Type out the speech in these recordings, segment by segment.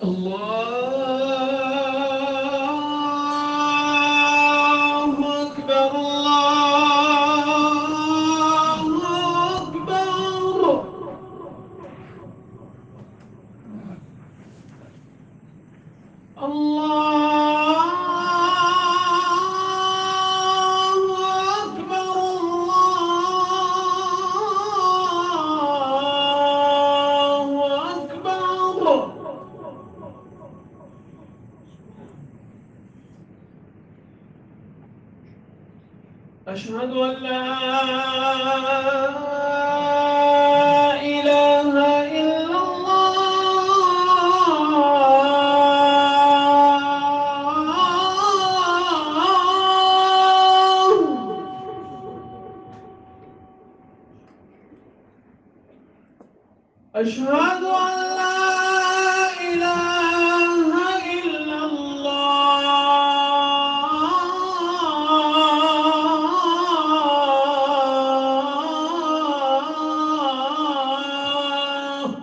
الله أكبر الله أكبر. الله أكبر الله أكبر. أشهد أن لا إله إلا الله. أشهد أن لا إله إلا الله.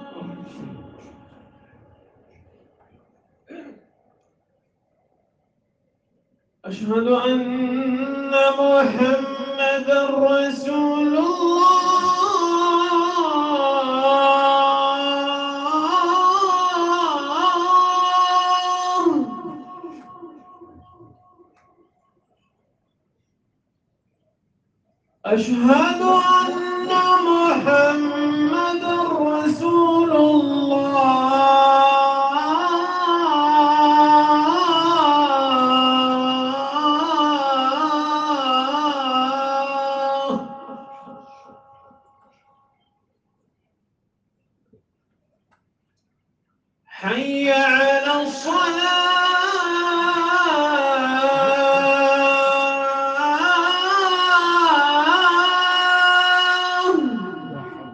أشهد أن محمدًا رسول الله. أشهد أن محمدًا رسول الله. حي على الصلاة.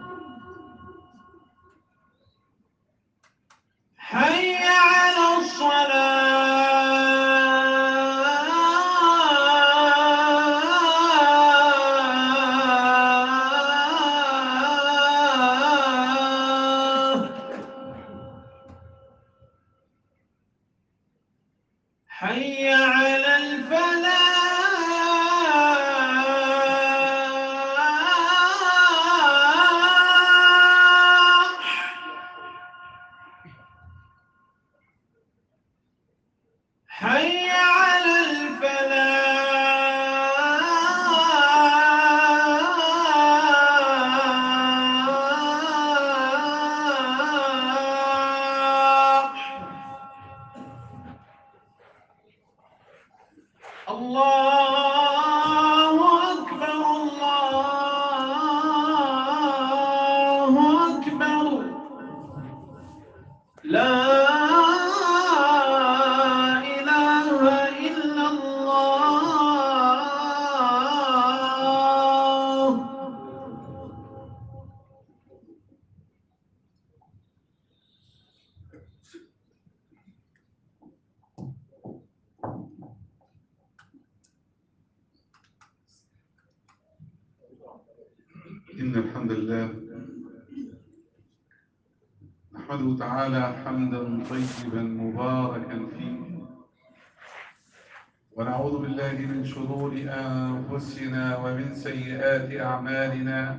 حي على الصلاة. حي على الفلاح. حي على الفلاح. الله أكبر الله أكبر. لا إله إلا الله. إن الحمد لله نحمده تعالى حمدا طيبا مباركا فيه، ونعوذ بالله من شرور أنفسنا ومن سيئات أعمالنا.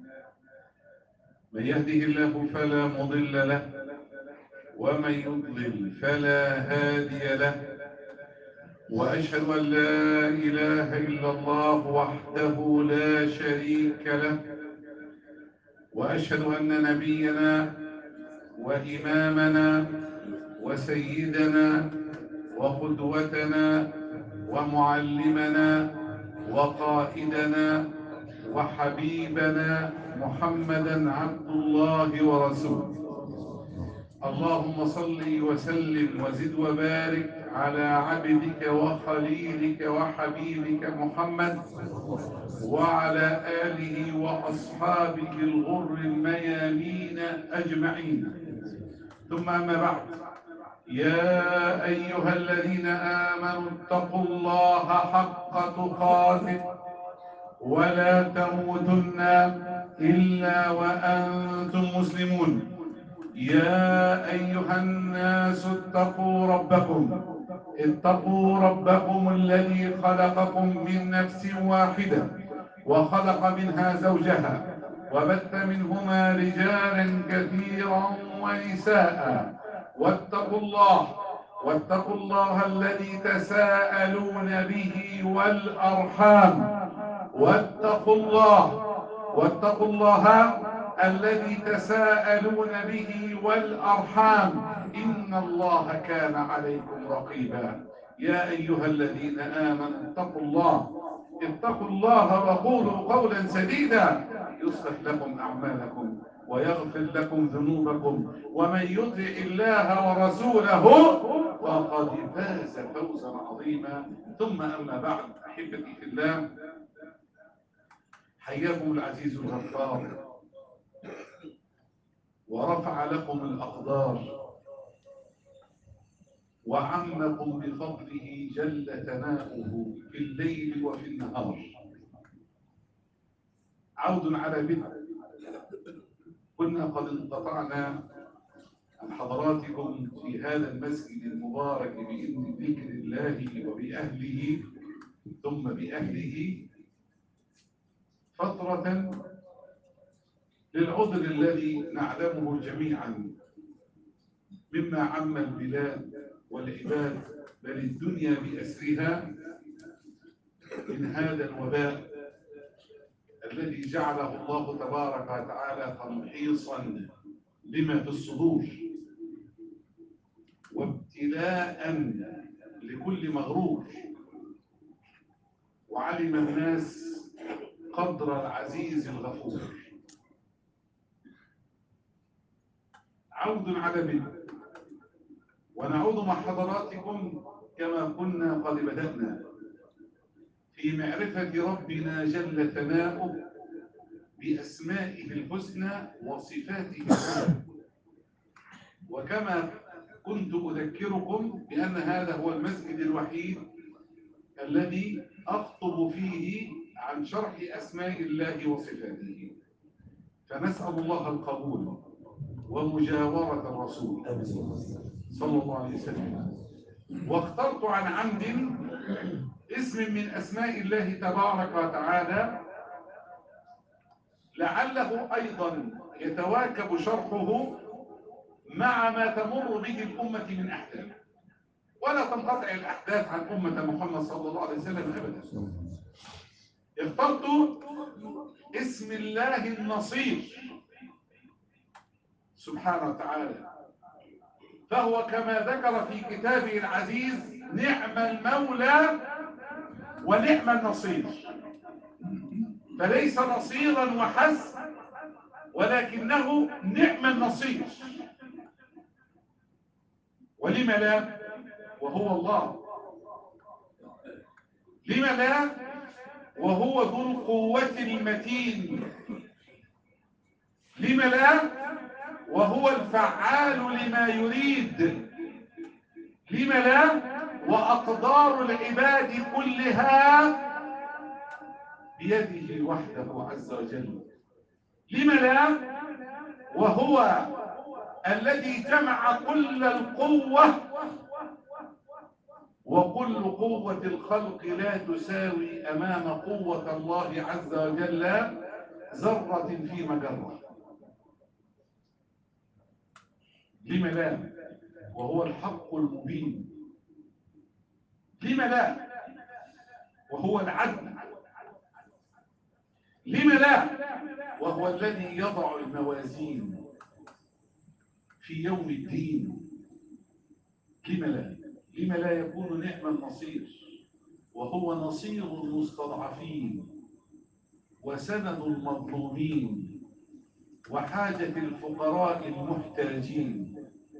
من يهده الله فلا مضل له، ومن يضلل فلا هادي له. وأشهد أن لا إله إلا الله وحده لا شريك له، وأشهد أن نبينا وإمامنا وسيدنا وقدوتنا ومعلمنا وقائدنا وحبيبنا محمدا عبد الله ورسوله. اللهم صل وسلم وزد وبارك على عبدك وخليلك وحبيبك محمد وعلى آله وأصحابه الغر الميامين أجمعين. ثم أما بعد، يا أيها الذين آمنوا اتقوا الله حق تقاته ولا تموتن إلا وأنتم مسلمون. يا أيها الناس اتقوا ربكم الذي خلقكم من نفس واحدة وخلق منها زوجها وبث منهما رجالا كثيرا ونساء واتقوا الله الذي تساءلون به والأرحام واتقوا الله الذي تساءلون به والأرحام إن الله كان عليكم رقيبا. يا أيها الذين آمنوا اتقوا الله وقولوا قولا سديدا يصلح لكم أعمالكم ويغفر لكم ذنوبكم ومن يطع الله ورسوله فقد فاز فوزا عظيما. ثم أما بعد، أحبتي في الله، حياكم العزيز الغفار ورفع لكم الأقدار وعمكم بفضله جل ثناؤه في الليل وفي النهار. عود على بدء، كنا قد انقطعنا عن حضراتكم في هذا المسجد المبارك بإذن ذكر الله وبأهله ثم بأهله فترة للعذر الذي نعلمه جميعا مما عم البلاد والعباد بل الدنيا بأسرها من هذا الوباء الذي جعله الله تبارك وتعالى تمحيصا لما في الصدور وابتلاء لكل مغرور. وعلم الناس قدر العزيز الغفور. عود على بدء، ونعود مع حضراتكم كما كنا قد بدأنا في معرفة ربنا جل ثناؤه بأسمائه الحسنى وصفاته العلى. وكما كنت أذكركم بأن هذا هو المسجد الوحيد الذي أخطب فيه عن شرح أسماء الله وصفاته، فنسأل الله القبول ومجاورة الرسول صلى الله عليه وسلم. واخترت عن عمد اسم من أسماء الله تبارك وتعالى لعله أيضا يتواكب شرحه مع ما تمر به الأمة من أحداث، ولا تنقطع الأحداث عن أمة محمد صلى الله عليه وسلم أبدا. اخترت اسم الله النصير سبحانه وتعالى، فهو كما ذكر في كتابه العزيز: نعم المولى ونعم النصير. فليس نصيرا وحسب، ولكنه نعم النصير. ولم لا وهو الله؟ لم لا وهو ذو القوة المتين؟ لم لا وهو الفعال لما يريد؟ لم لا وأقدار العباد كلها بيده وحده عز وجل؟ لم لا وهو الذي جمع كل القوة، وكل قوة الخلق لا تساوي أمام قوة الله عز وجل ذرة في مجرة. لم لا وهو الحق المبين؟ لم لا وهو العدل؟ لم لا وهو الذي يضع الموازين في يوم الدين؟ لم لا يكون نعم النصير وهو نصير المستضعفين وسند المظلومين وحاجة الفقراء المحتاجين؟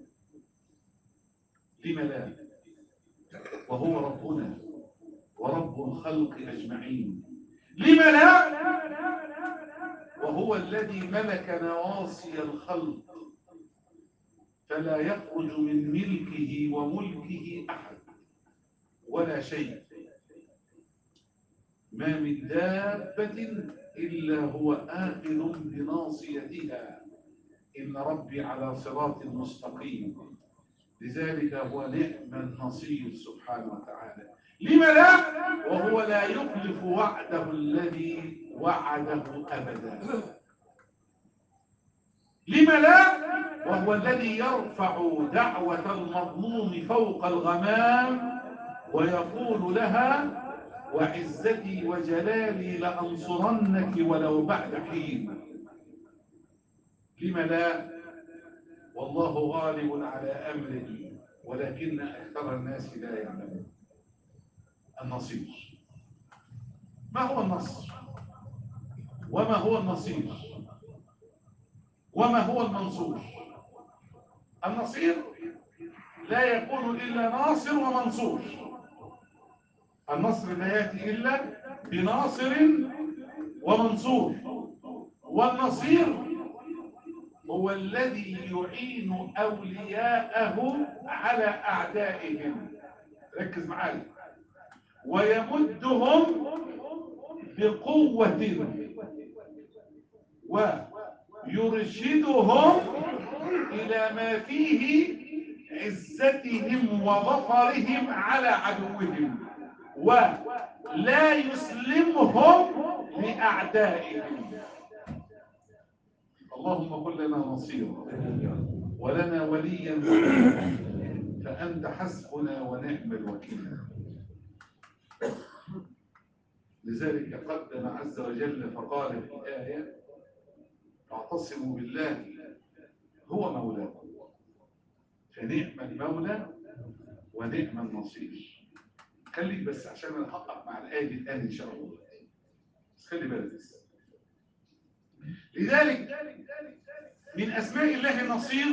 لم لا وهو ربنا ورب الخلق أجمعين؟ لم لا وهو الذي ملك نواصي الخلق فلا يخرج من ملكه وملكه أحد ولا شيء، ما من دابة إلا هو آخذ بناصيتها إن ربي على صراط مستقيم. لذلك هو نعم النصير سبحانه وتعالى. لم لا؟ وهو لا يخلف وعده الذي وعده أبدا. لم لا؟ وهو الذي يرفع دعوة المظلوم فوق الغمام ويقول لها وعزتي وجلالي لأنصرنك ولو بعد حين. لم لا؟ والله غالب على أمره ولكن أكثر الناس لا يعلمون. النصير. ما هو النصر؟ وما هو النصير؟ وما هو المنصور؟ النصير لا يكون إلا ناصر ومنصور. النصر لا يأتي إلا بناصر ومنصور. والنصير هو الذي يعين أولياءه على أعدائهم. ركز معايا. ويمدهم بقوة ويرشدهم إلى ما فيه عزتهم وظفرهم على عدوهم ولا يسلمهم لأعدائهم. اللهم كن لنا نصيرا ولنا وليا فأنت حسبنا ونعم الوكيل. لذلك قدم عز وجل فقال في آية فاعتصموا بالله هو مولاكم فنعم المولى ونعم النصير. خليك بس عشان نحقق مع الآية دي الآن إن شاء الله. بس خلي بالك بس. لذلك من أسماء الله النصير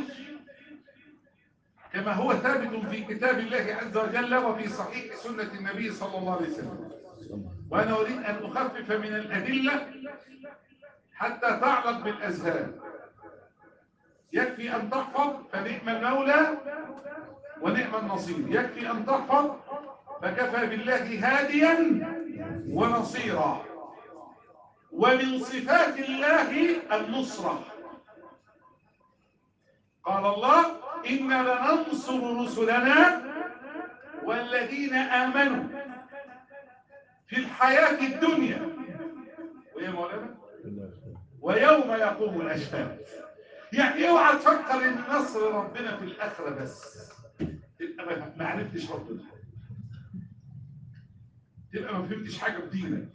كما هو ثابت في كتاب الله عز وجل وفي صحيح سنة النبي صلى الله عليه وسلم. وأنا أريد أن أخفف من الأدلة حتى تعلق بالأذهان. يكفي أن تحفظ فنعم المولى ونعم النصير. يكفي أن تحفظ فكفى بالله هاديا ونصيرا. ومن صفات الله النصرة. قال الله إنا لننصر رسلنا والذين آمنوا في الحياة الدنيا ويا مولانا ويوم يقوم الأشهاد. يعني اوعى تفكر ان نصر ربنا في الآخرة بس تبقى ما عرفتش ربنا، تبقى ما فهمتش حاجة في دينك.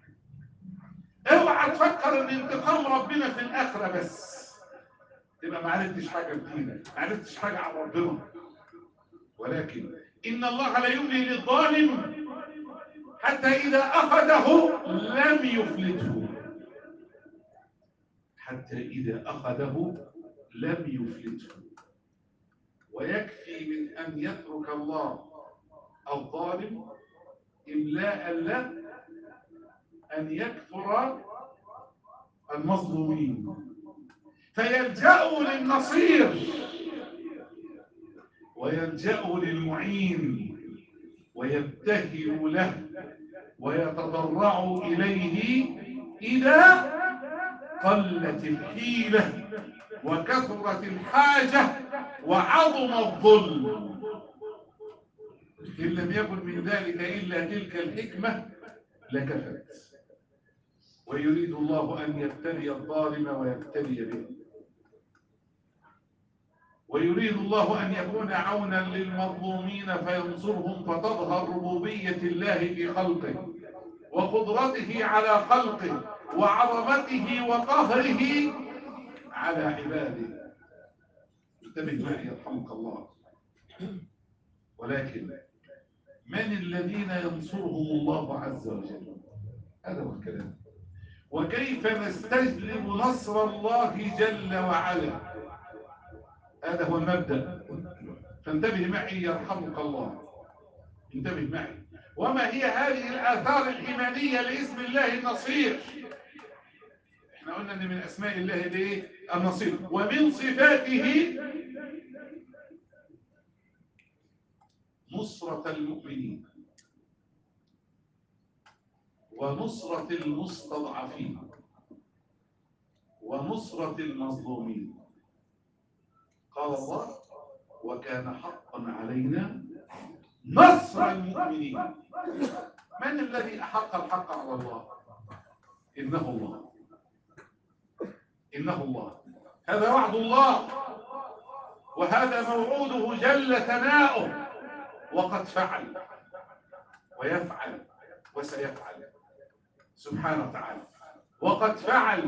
اوعى تفكر ان انتقام ربنا في الآخرة بس تبقى ما عرفتش حاجة في دينك، ما عرفتش حاجة عن ربنا. ولكن إن الله لا يملي للظالم حتى إذا أخذه لم يفلته. حتى إذا أخذه لم يفلته. ويكفي من أن يترك الله الظالم إملاء له أن يكفر المظلومين فيلجأوا للنصير ويلجأوا للمعين ويبتهلوا له ويتضرعوا إليه إذا قلت الحيلة وكثرت الحاجة وعظم الظلم. إن لم يكن من ذلك إلا تلك الحكمة لكفت. ويريد الله أن يبتلي الظالم ويبتلي به. ويريد الله أن يكون عونا للمظلومين فينصرهم فتظهر ربوبية الله في خلقه وقدرته على خلقه وعظمته وقهره على عباده. انتبه معي يرحمك الله. ولكن من الذين ينصرهم الله عز وجل؟ هذا هو الكلام. وكيف نستجلب نصر الله جل وعلا؟ هذا هو المبدأ. فانتبه معي يرحمك الله. انتبه معي. وما هي هذه الآثار الإيمانية لاسم الله النصير؟ احنا قلنا ان من اسماء الله الايه؟ النصير. ومن صفاته نصرة المؤمنين ونصرة المستضعفين ونصرة المظلومين. قال الله: وكان حقا علينا نصر المؤمنين. من الذي أحق الحق على الله؟ إنه الله، إنه الله. هذا وعد الله، وهذا موعوده جل ثناؤه، وقد فعل ويفعل وسيفعل سبحانه وتعالى. وقد فعل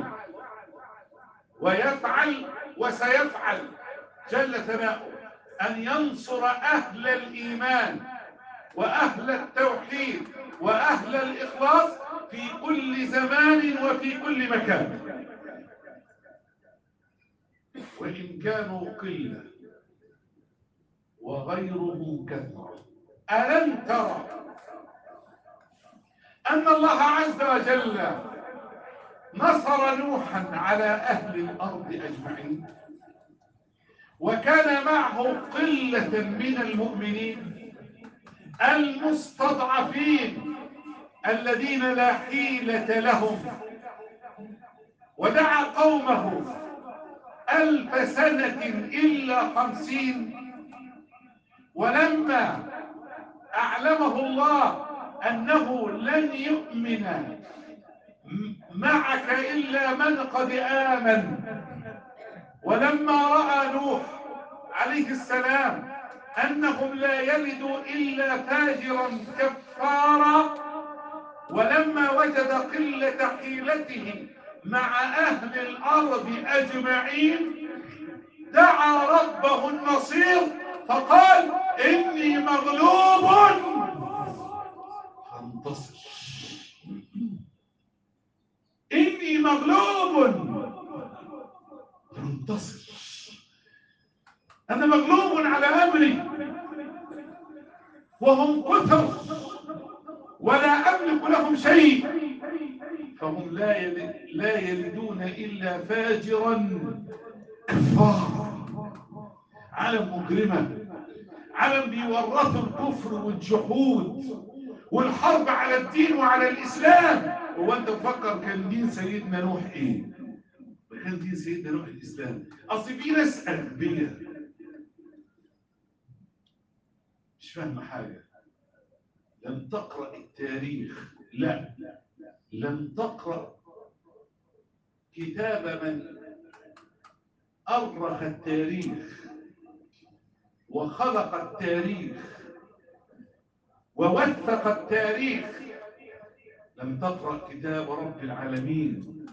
ويفعل وسيفعل جل ثناؤه أن ينصر أهل الإيمان وأهل التوحيد وأهل الإخلاص في كل زمان وفي كل مكان، وإن كانوا قلة وغيره كثرة. ألم ترى أن الله عز وجل نصر نوحا على أهل الأرض أجمعين، وكان معه قلة من المؤمنين المستضعفين الذين لا حيلة لهم، ودعا قومه 1000 سنة إلا 50، ولما أعلمه الله أنه لن يؤمن معك إلا من قد آمن، ولما رأى نوح عليه السلام أنهم لا يلدوا إلا فاجرا كفارا، ولما وجد قلة حيلته مع أهل الأرض أجمعين دعا ربه النصير فقال: إني مغلوب فانتصر، إني مغلوب فانتصر. أنا مغلوب على أمري وهم كثر ولا أملك لهم شيء، فهم لا يلدون إلا فاجرا كفارا. عالم مجرمة، عالم بيورثوا الكفر والجحود والحرب على الدين وعلى الإسلام. هو أنت تفكر كان دين سيدنا نوح إيه؟ كان دين سيدنا نوح الإسلام. أصل في ناس أغبياء مش فاهمة حاجة، لم تقرأ التاريخ، لا لم تقرأ كتاب من أرخ التاريخ وخلق التاريخ ووثق التاريخ، لم تقرأ كتاب رب العالمين.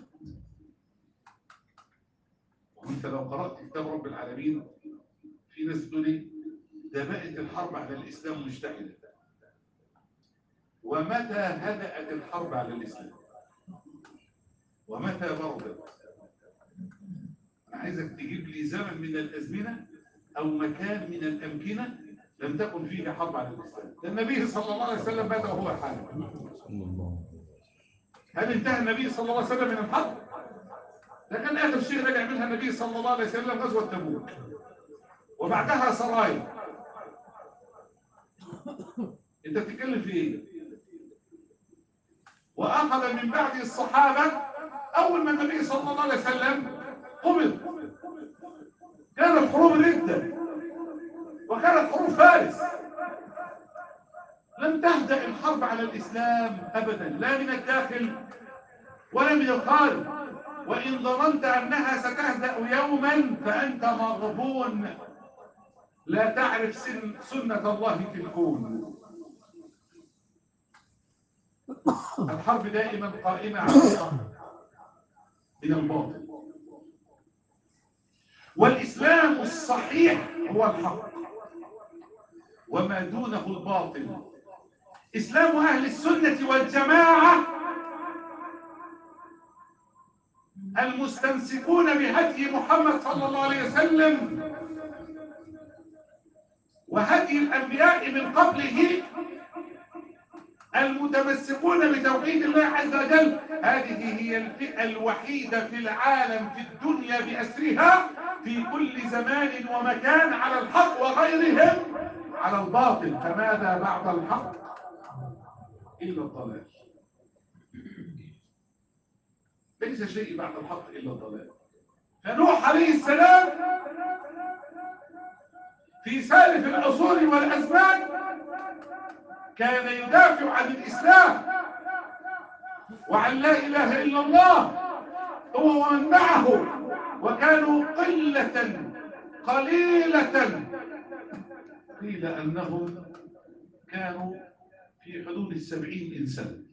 وانت لو قرأت كتاب رب العالمين، في ناس تقول لي ده بقت الحرب على الإسلام مشتعلة. ومتى هدأت الحرب على الإسلام؟ ومتى بردت؟ أنا عايزك تجيب لي زمن من الأزمنة أو مكان من الأمكنة لم تكن فيه حرب على الإسلام. النبي صلى الله عليه وسلم بدأ هو الحرب. هل انتهى النبي صلى الله عليه وسلم من الحرب؟ ده كان آخر شيء رجع منها النبي صلى الله عليه وسلم غزوة تبوك، وبعدها سرايا. انت بتتكلم في ايه؟ واخذ من بعد الصحابه اول ما النبي صلى الله عليه وسلم قبض كانت حروب الرده وكانت حروب فارس. لم تهدأ الحرب على الاسلام ابدا، لا من الداخل ولا من الخارج. وان ظننت انها ستهدأ يوما فانت مغبون، لا تعرف سنة الله في الكون. الحرب دائما قائمة على الحق من الباطل، والإسلام الصحيح هو الحق وما دونه الباطل. إسلام أهل السنة والجماعة المستمسكون بهدي محمد صلى الله عليه وسلم وهدي الأنبياء من قبله، المتمسكون بتوحيد الله عز وجل. هذه هي الفئة الوحيدة في العالم في الدنيا بأسرها في كل زمان ومكان على الحق، وغيرهم على الباطل. فماذا بعد الحق إلا الضلال؟ ليس شيء بعد الحق إلا الضلال. فنوح عليه السلام في سالف العصور والأزمان كان يدافع عن الإسلام وعن لا إله إلا الله هو ومن معه، وكانوا قليلة قيل أنهم كانوا في حدود 70 إنسان،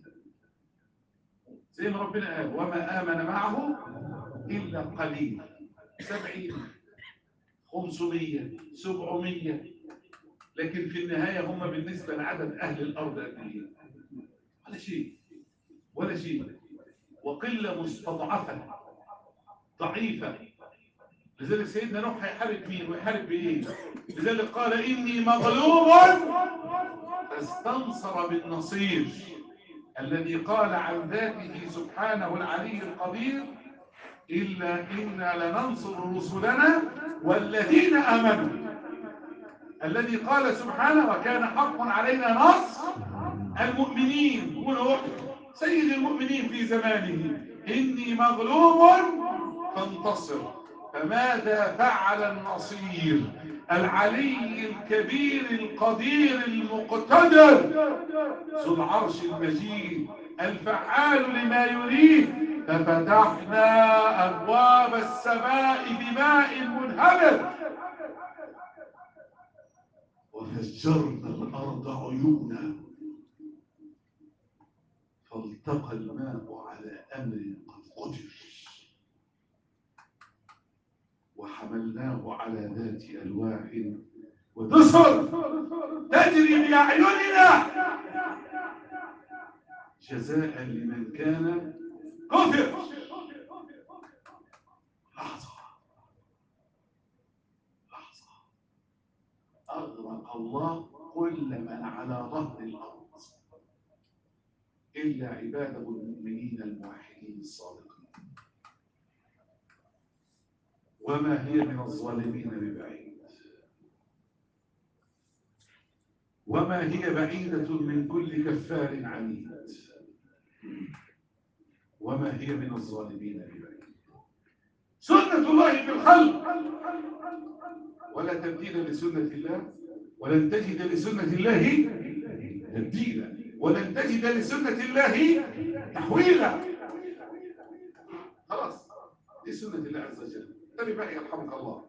زي ما ربنا قال وما آمن معه إلا قليل. 70 500 700، لكن في النهاية هم بالنسبة لعدد أهل الأرض قد إيه؟ ولا شيء ولا شيء، وقلة مستضعفة ضعيفة. لذلك سيدنا نوح هيحارب مين ويحارب بإيه؟ لذلك قال إني مغلوب فاستنصر بالنصير الذي قال عن ذاته سبحانه العلي القدير إنا لننصر رسلنا والذين آمنوا، الذي قال سبحانه وكان حقا علينا نصر المؤمنين. ونوح سيد المؤمنين في زمانه إني مغلوب فانتصر. فماذا فعل النصير العلي الكبير القدير المقتدر ذو العرش المجيد الفعال لما يريد؟ ففتحنا أبواب السماء بماء منهمر وفجرنا الأرض عيونا فالتقى الماء على أمر قد قدر وحملناه على ذات ألواح ودسر تجري بأعيننا جزاء لمن كان كفر. لحظة أغرق الله كل من على ظهر الأرض إلا عباده المؤمنين الموحدين الصادقين. وما هي من الظالمين ببعيد، وما هي بعيدة من كل كفار عنيد، وما هي من الظالمين ببعيد. سنة الله في الخلق ولا تبديل لسنة الله، ولن تجد لسنة الله تبديلا، ولن تجد لسنة الله تحويلا. خلاص دي سنة الله عز وجل. تبي بقى يرحمك الله.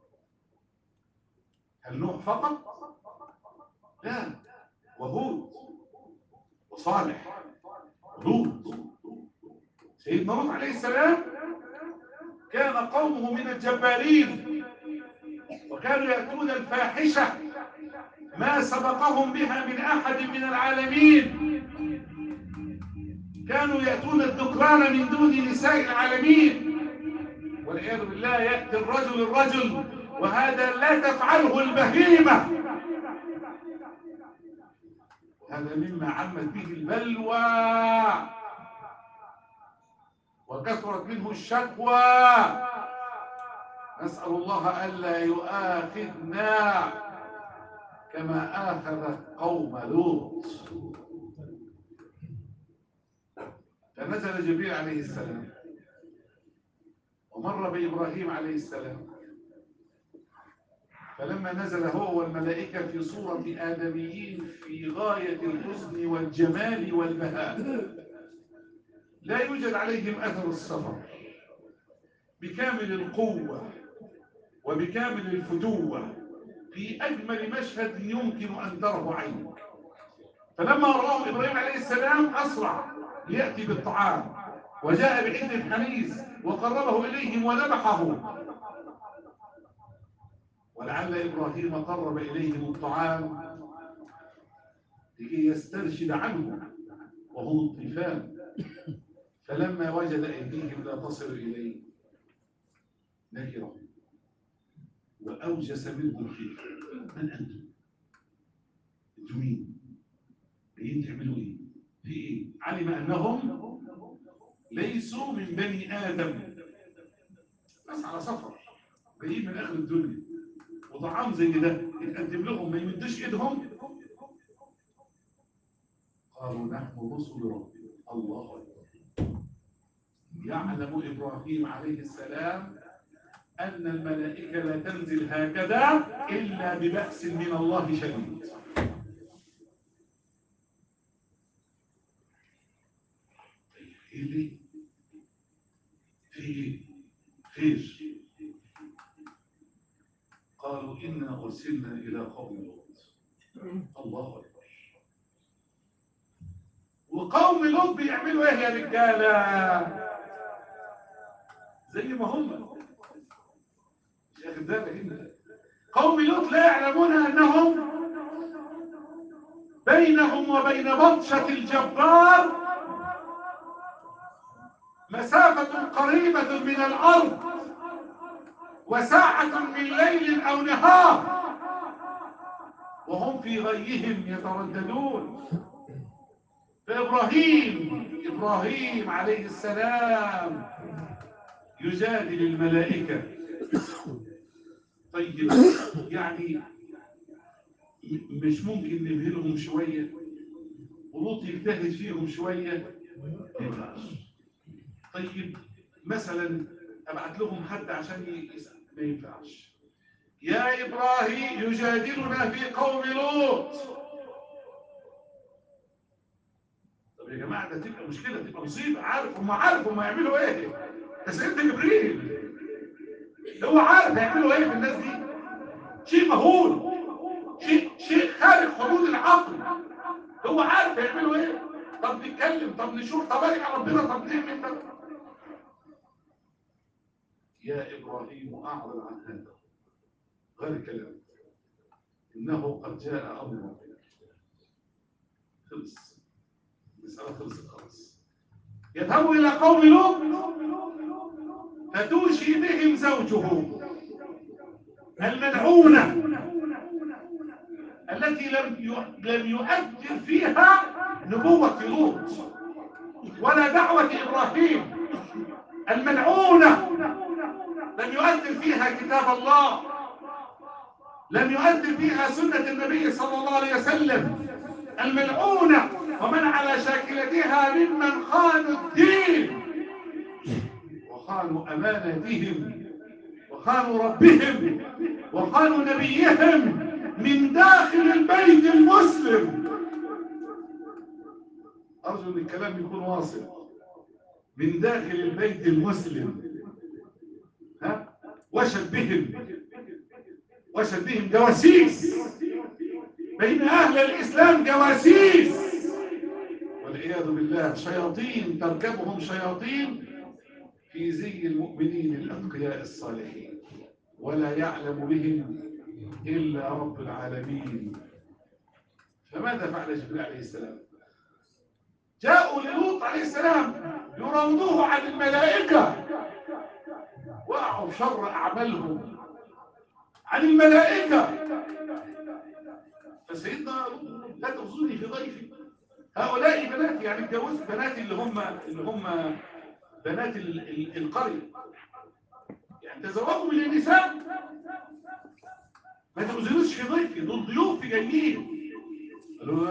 هل نوح فقط؟ لا، وهود وصالح ولوط. سيدنا لوط عليه السلام كان قومه من الجبارين وكانوا يأتون الفاحشة ما سبقهم بها من أحد من العالمين، كانوا يأتون الذكران من دون نساء العالمين، والعياذ بالله. يأتي الرجل وهذا لا تفعله البهيمة. هذا مما عمت به البلوى وكثرت منه الشكوى. نسأل الله ألا يؤاخذنا كما آخذ قوم لوط. فنزل جبريل عليه السلام ومر بإبراهيم عليه السلام، فلما نزل هو والملائكة في صورة آدميين في غاية الحسن والجمال والبهاء، لا يوجد عليهم أثر السفر، بكامل القوة وبكامل الفتوة، في أجمل مشهد يمكن أن تره عينك. فلما رآه إبراهيم عليه السلام أسرع ليأتي بالطعام، وجاء بعند حنيس وقربه إليهم وذبحه. ولعل إبراهيم قرب إليهم الطعام لكي يسترشد عنه وهم الطيفان، فلما وجد أيديهم لا تصل إليه نكرهم وأوجس منهم الخيفة. من أنتم؟ أنتم مين؟ جايين تعملوا إيه؟ في إيه؟ علم أنهم ليسوا من بني آدم، ناس على سفر جايين من آخر الدنيا، وطعام زي ده يتقدم لهم ما يمدش إيدهم. قالوا نحن رسل ربنا. الله أكبر. يعلم إبراهيم عليه السلام أن الملائكة لا تنزل هكذا إلا ببأس من الله شديد. إيه في خير؟ قالوا إنا أرسلنا إلى قوم لوط. الله أكبر. وقوم لوط بيعملوا إيه يا رجالة؟ زي ما هم. مش واخد بالك انت؟ قوم لوط لا يعلمون أنهم بينهم وبين بطشة الجبار مسافة قريبة من الأرض وساعة من ليل أو نهار، وهم في غيهم يترددون. فإبراهيم عليه السلام يجادل الملائكة. طيب يعني مش ممكن نبهلهم شوية ولوط يجتهد فيهم شوية؟ ما ينفعش. طيب مثلا ابعت لهم حد عشان ما ينفعش. يا إبراهيم يجادلنا في قوم لوط. طب يا جماعة ده تبقى مشكلة، تبقى مصيبة. عارف هم يعملوا ايه. بس انت جبريل، هو عارف هيعملوا ايه في الناس دي. شيء مهول، شيء خارج حدود العقل. هو عارف هيعملوا ايه. طب نتكلم، طب نشوف، طب ارجع ربنا، طب نعمل ده. يا إبراهيم أعرض عن هذا، غير الكلام، إنه قد جاء أمر ربك. خلص المسألة، خلصت خلاص. يذهبوا إلى قوم لوط فتوشي بهم زوجه الملعونة التي لم يؤثر فيها نبوة لوط ولا دعوة إبراهيم. الملعونة لم يؤثر فيها كتاب الله، لم يؤثر فيها سنة النبي صلى الله عليه وسلم. الملعونة ومن على شاكلتها ممن خانوا الدين وخانوا أمانتهم وخانوا ربهم وخانوا نبيهم من داخل البيت المسلم. أرجو أن الكلام يكون واصل. من داخل البيت المسلم، وشد بهم جواسيس بين أهل الإسلام، جواسيس والعياذ بالله، شياطين تركبهم شياطين في زي المؤمنين الأتقياء الصالحين، ولا يعلم بهم إلا رب العالمين. فماذا فعل جبريل عليه السلام؟ جاءوا للوط عليه السلام يراودوه عن الملائكة، وقعوا في شر أعمالهم عن الملائكة. فسيدنا لا تخزوني في ضيفي، هؤلاء بناتي، يعني اتجوزت بناتي اللي هم بنات القرية، يعني تزوجوا من النساء. ما تخزنوش في ضيفي، دول ضيوفي جايين. قالوا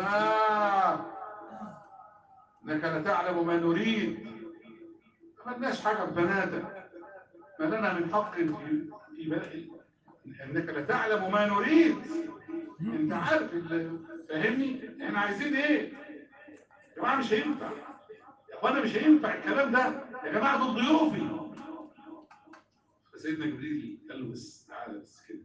انك لا تعلم ما نريد، ما لناش حاجه ببناتك، ما لنا من حق في انك لا تعلم ما نريد. انت عارف فاهمني احنا عايزين ايه يا جماعه. مش هينفع يا اخوانا، مش هينفع الكلام ده يا جماعه، دول ضيوفي. فسيدنا جبريل قال له بس تعالى بس كده.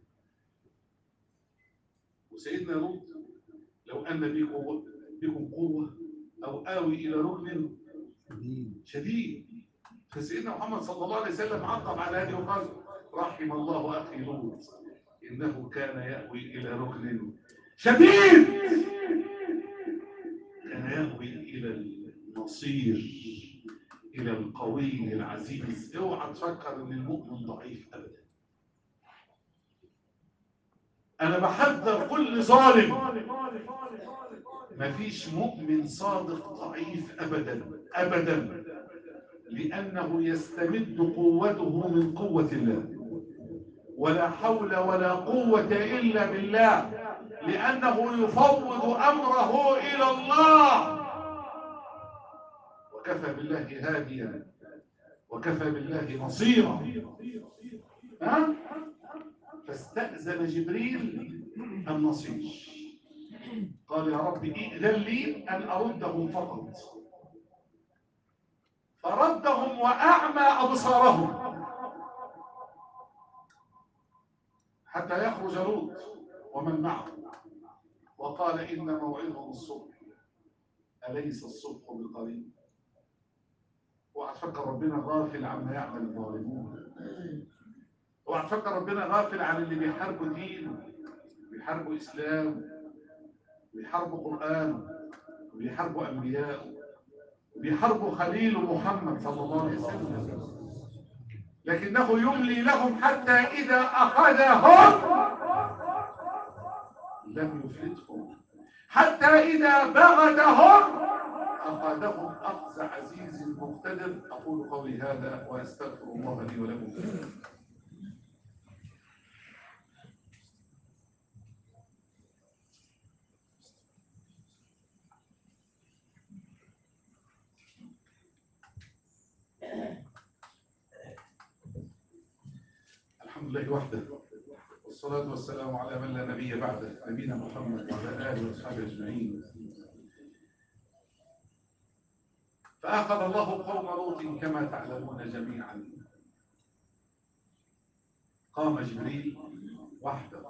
وسيدنا لوط لو ان بكم قوه او آوي الى ركن شديد. فسيدنا محمد صلى الله عليه وسلم عقب على هذه وقال رحم الله اخي لوط انه كان يأوي الى ركن شديد، كان يأوي الى النصير، الى القوي العزيز. اوعى تفكر ان المؤمن ضعيف ابدا. انا بحذر كل ظالم، مفيش مؤمن صادق ضعيف ابدا ابدا، لانه يستمد قوته من قوة الله، ولا حول ولا قوة الا بالله، لانه يفوض امره الى الله. وكفى بالله هاديا وكفى بالله نصيرا. ها؟ فاستأذن جبريل النصيج، قال يا رب ائذن لي أن أردهم فقط، فردهم وأعمى أبصارهم حتى يخرج لوط ومن معه، وقال إن موعدهم الصبح أليس الصبح بقريب؟ وأتفكر ربنا غافل عما يعمل الظالمون، وأتفكر ربنا غافل عن اللي بيحاربوا دين، بيحاربوا إسلام، بيحاربوا قرآن، وبيحاربوا أنبياء، وبيحاربوا خليل محمد صلى الله عليه وسلم، لكنه يملي لهم حتى إذا أخذهم لم يفلتهم، حتى إذا بغتهم أخذهم أخذ عزيز مقتدر. أقول قولي هذا وأستغفر الله لي ولكم. الحمد لله وحده، والصلاة والسلام على من لا نبي بعده، نبينا محمد وعلى آله وأصحابه أجمعين. فأخذ الله قوم لوط كما تعلمون جميعا. قام جبريل وحده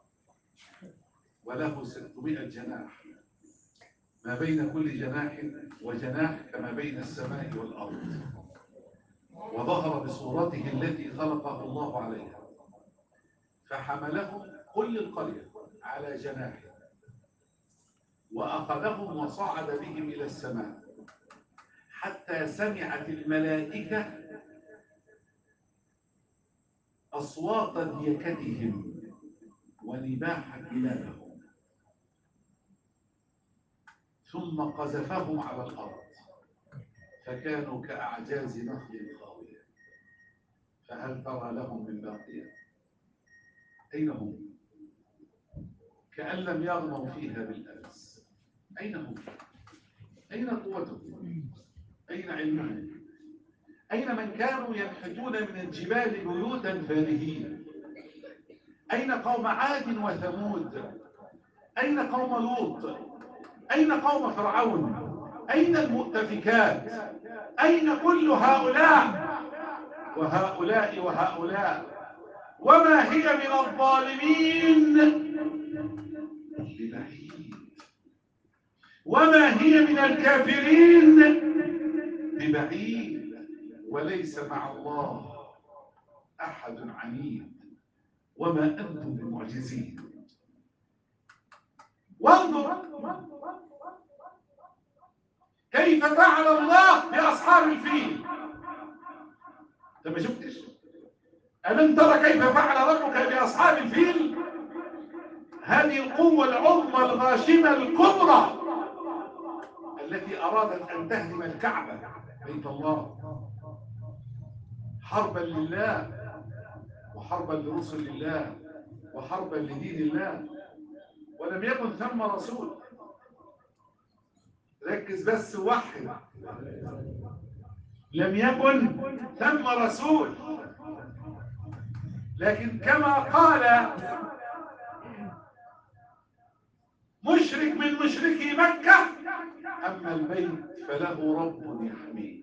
وله 600 جناح، ما بين كل جناح وجناح كما بين السماء والأرض، وظهر بصورته التي خلقه الله عليها، فحملهم كل القرية على جناحه، وأخذهم وصعد بهم إلى السماء حتى سمعت الملائكة أصوات ديكتهم ونباح كلابهم، ثم قذفهم على الأرض فكانوا كأعجاز نخل خاوية، فهل ترى لهم من باقية؟ أين هم؟ كأن لم يغنوا فيها بالأمس. أين هم؟ أين قوتهم؟ أين علمهم؟ أين من كانوا ينحتون من الجبال بيوتا فارهين؟ أين قوم عاد وثمود؟ أين قوم لوط؟ أين قوم فرعون؟ أين المؤتفكات؟ أين كل هؤلاء وهؤلاء وهؤلاء؟ وما هي من الظالمين ببعيد، وما هي من الكافرين ببعيد، وليس مع الله أحد عنيد، وما أنتم بمعجزين. وانظر كيف فعل الله بأصحاب الفيل. انت ما شفتش؟ ألم ترى كيف فعل ربك بأصحاب الفيل؟ هذه القوة العظمى الغاشمة الكبرى التي أرادت أن تهدم الكعبة بيت الله، حربا لله وحربا لرسل الله وحربا لدين الله، ولم يكن ثم رسول. ركز بس ووحد، لم يكن ثم رسول، لكن كما قال مشرك من مشركي مكة: أما البيت فله رب يحميه.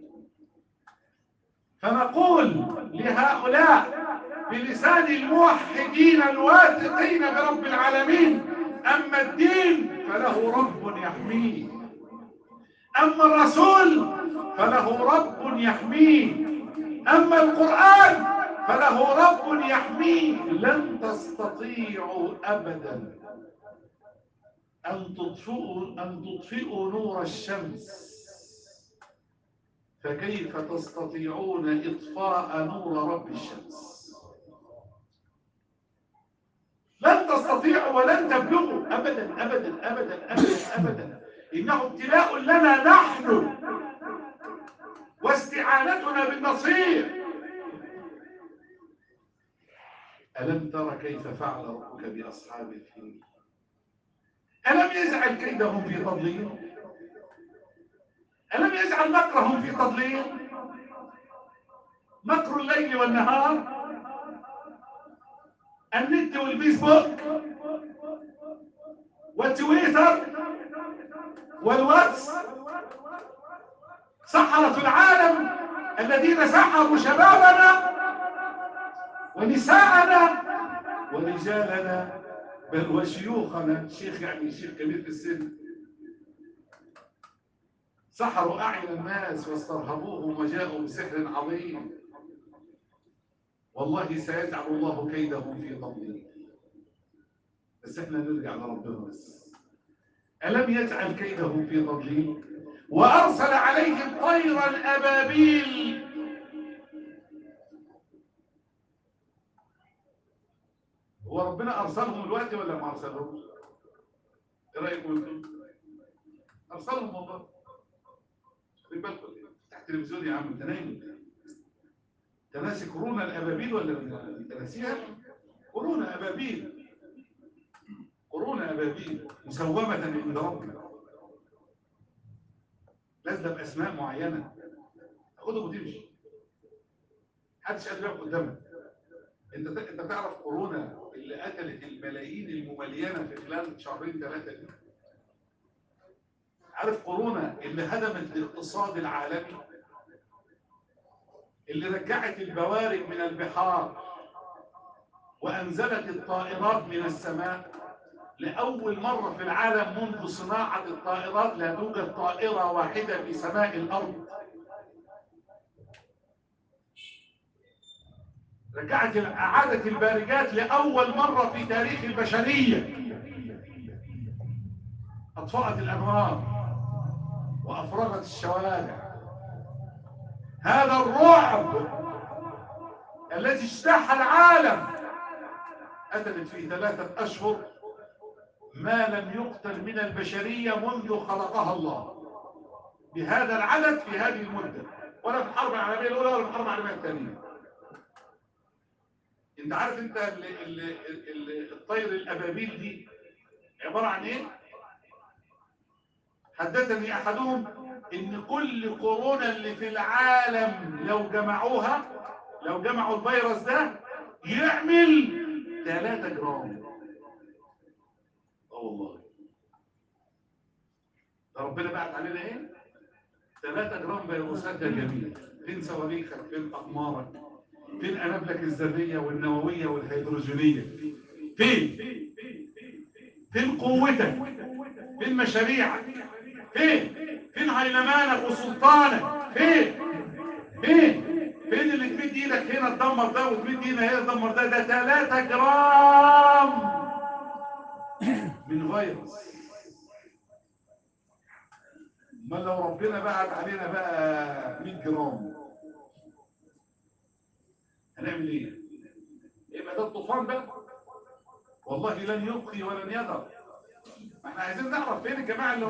فنقول لهؤلاء بلسان الموحدين الواثقين برب العالمين: أما الدين فله رب يحميه، أما الرسول فله رب يحميه، أما القرآن فله رب يحميه. لن تستطيعوا أبدا أن تطفئوا نور الشمس، فكيف تستطيعون إطفاء نور رب الشمس؟ لن تستطيعوا ولن تبلغوا أبدا أبدا أبدا أبدا أبدا. إنه ابتلاء لنا نحن واستعانتنا بالنصير. ألم تر كيف فعل ربك بأصحاب الفيل؟ ألم يجعل كيدهم في تضليل؟ ألم يجعل مكرهم في تضليل؟ مكر الليل والنهار النت والفيسبوك والتويتر والواتس، سحرة العالم الذين سحروا شبابنا ونساءنا ورجالنا بل وشيوخنا. الشيخ يعني الشيخ كبير في السن، سحروا أعين الناس واسترهبوهم وجاءوا بسحر عظيم. والله سيجعل الله كيدهم في تضليل. بس احنا نرجع لربنا بس. ألم يجعل كيدهم في تضليل وأرسل عليهم طيرا أبابيل. هو ربنا أرسلهم الوقت ولا ما أرسلهم؟ إيه رأيكم أنتم؟ أرسلهم والله. خلي بالكم تحت التلفزيون يا عم، أنت نايم؟ أنت ناسي كورونا الأبابيل ولا أنت ناسيها؟ كورونا أبابيل، كورونا أبابيل مسومة عند ربنا، نازلة بأسماء معينة، تاخدهم وتمشي، محدش قادر يقف قدامك. أنت تعرف كورونا اللي قتلت الملايين المملينة في خلال شهرين ثلاثة دي؟ عارف كورونا اللي هدمت الاقتصاد العالمي، اللي رجعت البوارق من البحار وأنزلت الطائرات من السماء؟ لأول مرة في العالم منذ صناعة الطائرات لا توجد طائرة واحدة في سماء الأرض. رجعت أعادت البارجات لأول مرة في تاريخ البشرية، أطفأت الأنوار وأفرغت الشوارع. هذا الرعب الذي اجتاح العالم قتلت في 3 أشهر ما لم يقتل من البشرية منذ خلقها الله بهذا العدد في هذه المدة، ولا في الحرب العالمية الأولى ولا في الحرب العالمية الثانية. انت عارف انت الطير الأبابيل دي عبارة عن ايه؟ حدثني احدهم ان كل كورونا اللي في العالم لو جمعوها، لو جمعوا الفيروس ده يعمل 3 جرام. والله ده ربنا بعت علينا ايه؟ 3 جرام فيروسات يا جميل. فين صواريخك؟ فين اقمارك؟ فين انابلك الذريه والنوويه والهيدروجينيه؟ فين؟ فين قوتك؟ فين مشاريعك؟ فين هيلمانك وسلطانك؟ فين اللي تمد ايدك هنا تدمر ده وتمد ايدك هنا تدمر ده؟ ده 3 جرام من فيروس. ما لو ربنا بعت علينا بقى 100 جرام هنعمل ايه؟ يبقى ده الطوفان بقى. والله لن يبقي ولن يذر. احنا عايزين نعرف فين الجماعه اللي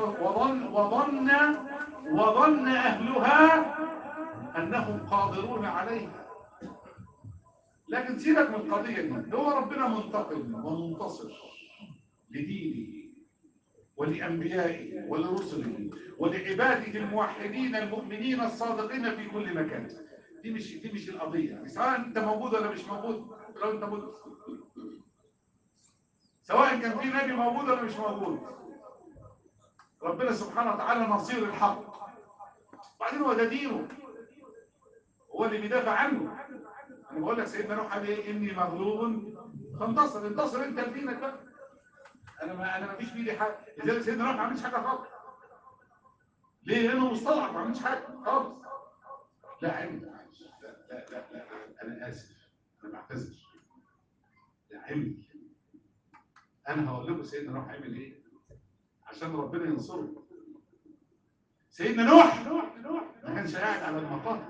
وظن اهلها انهم قادرون عليها. لكن سيبك من القضيه دي، هو ربنا منتقم ومنتصر لدينه ولانبيائه ولرسله ولعباده الموحدين المؤمنين الصادقين في كل مكان. دي مش القضيه، يعني سواء انت موجود ولا مش موجود. لو انت موجود، سواء كان في نبي موجود ولا مش موجود، ربنا سبحانه وتعالى نصير الحق. وبعدين هو ده دينه، هو اللي بيدافع عنه. انا بقول لك سيدنا نوح قال ايه؟ اني مغلوب فانتصر. انتصر انت لدينك بقى. انا ما فيش في ايدي حاجه. لذلك سيدنا نوح ما عملش حاجه خالص. ليه؟ لانه مستضعف، ما عملش حاجه خالص. لا عمل. لا انا اسف، انا بعتذر. لا عمل. انا هقول لكم سيدنا نوح عمل ايه عشان ربنا ينصره. سيدنا نوح ما كانش قاعد على المقام.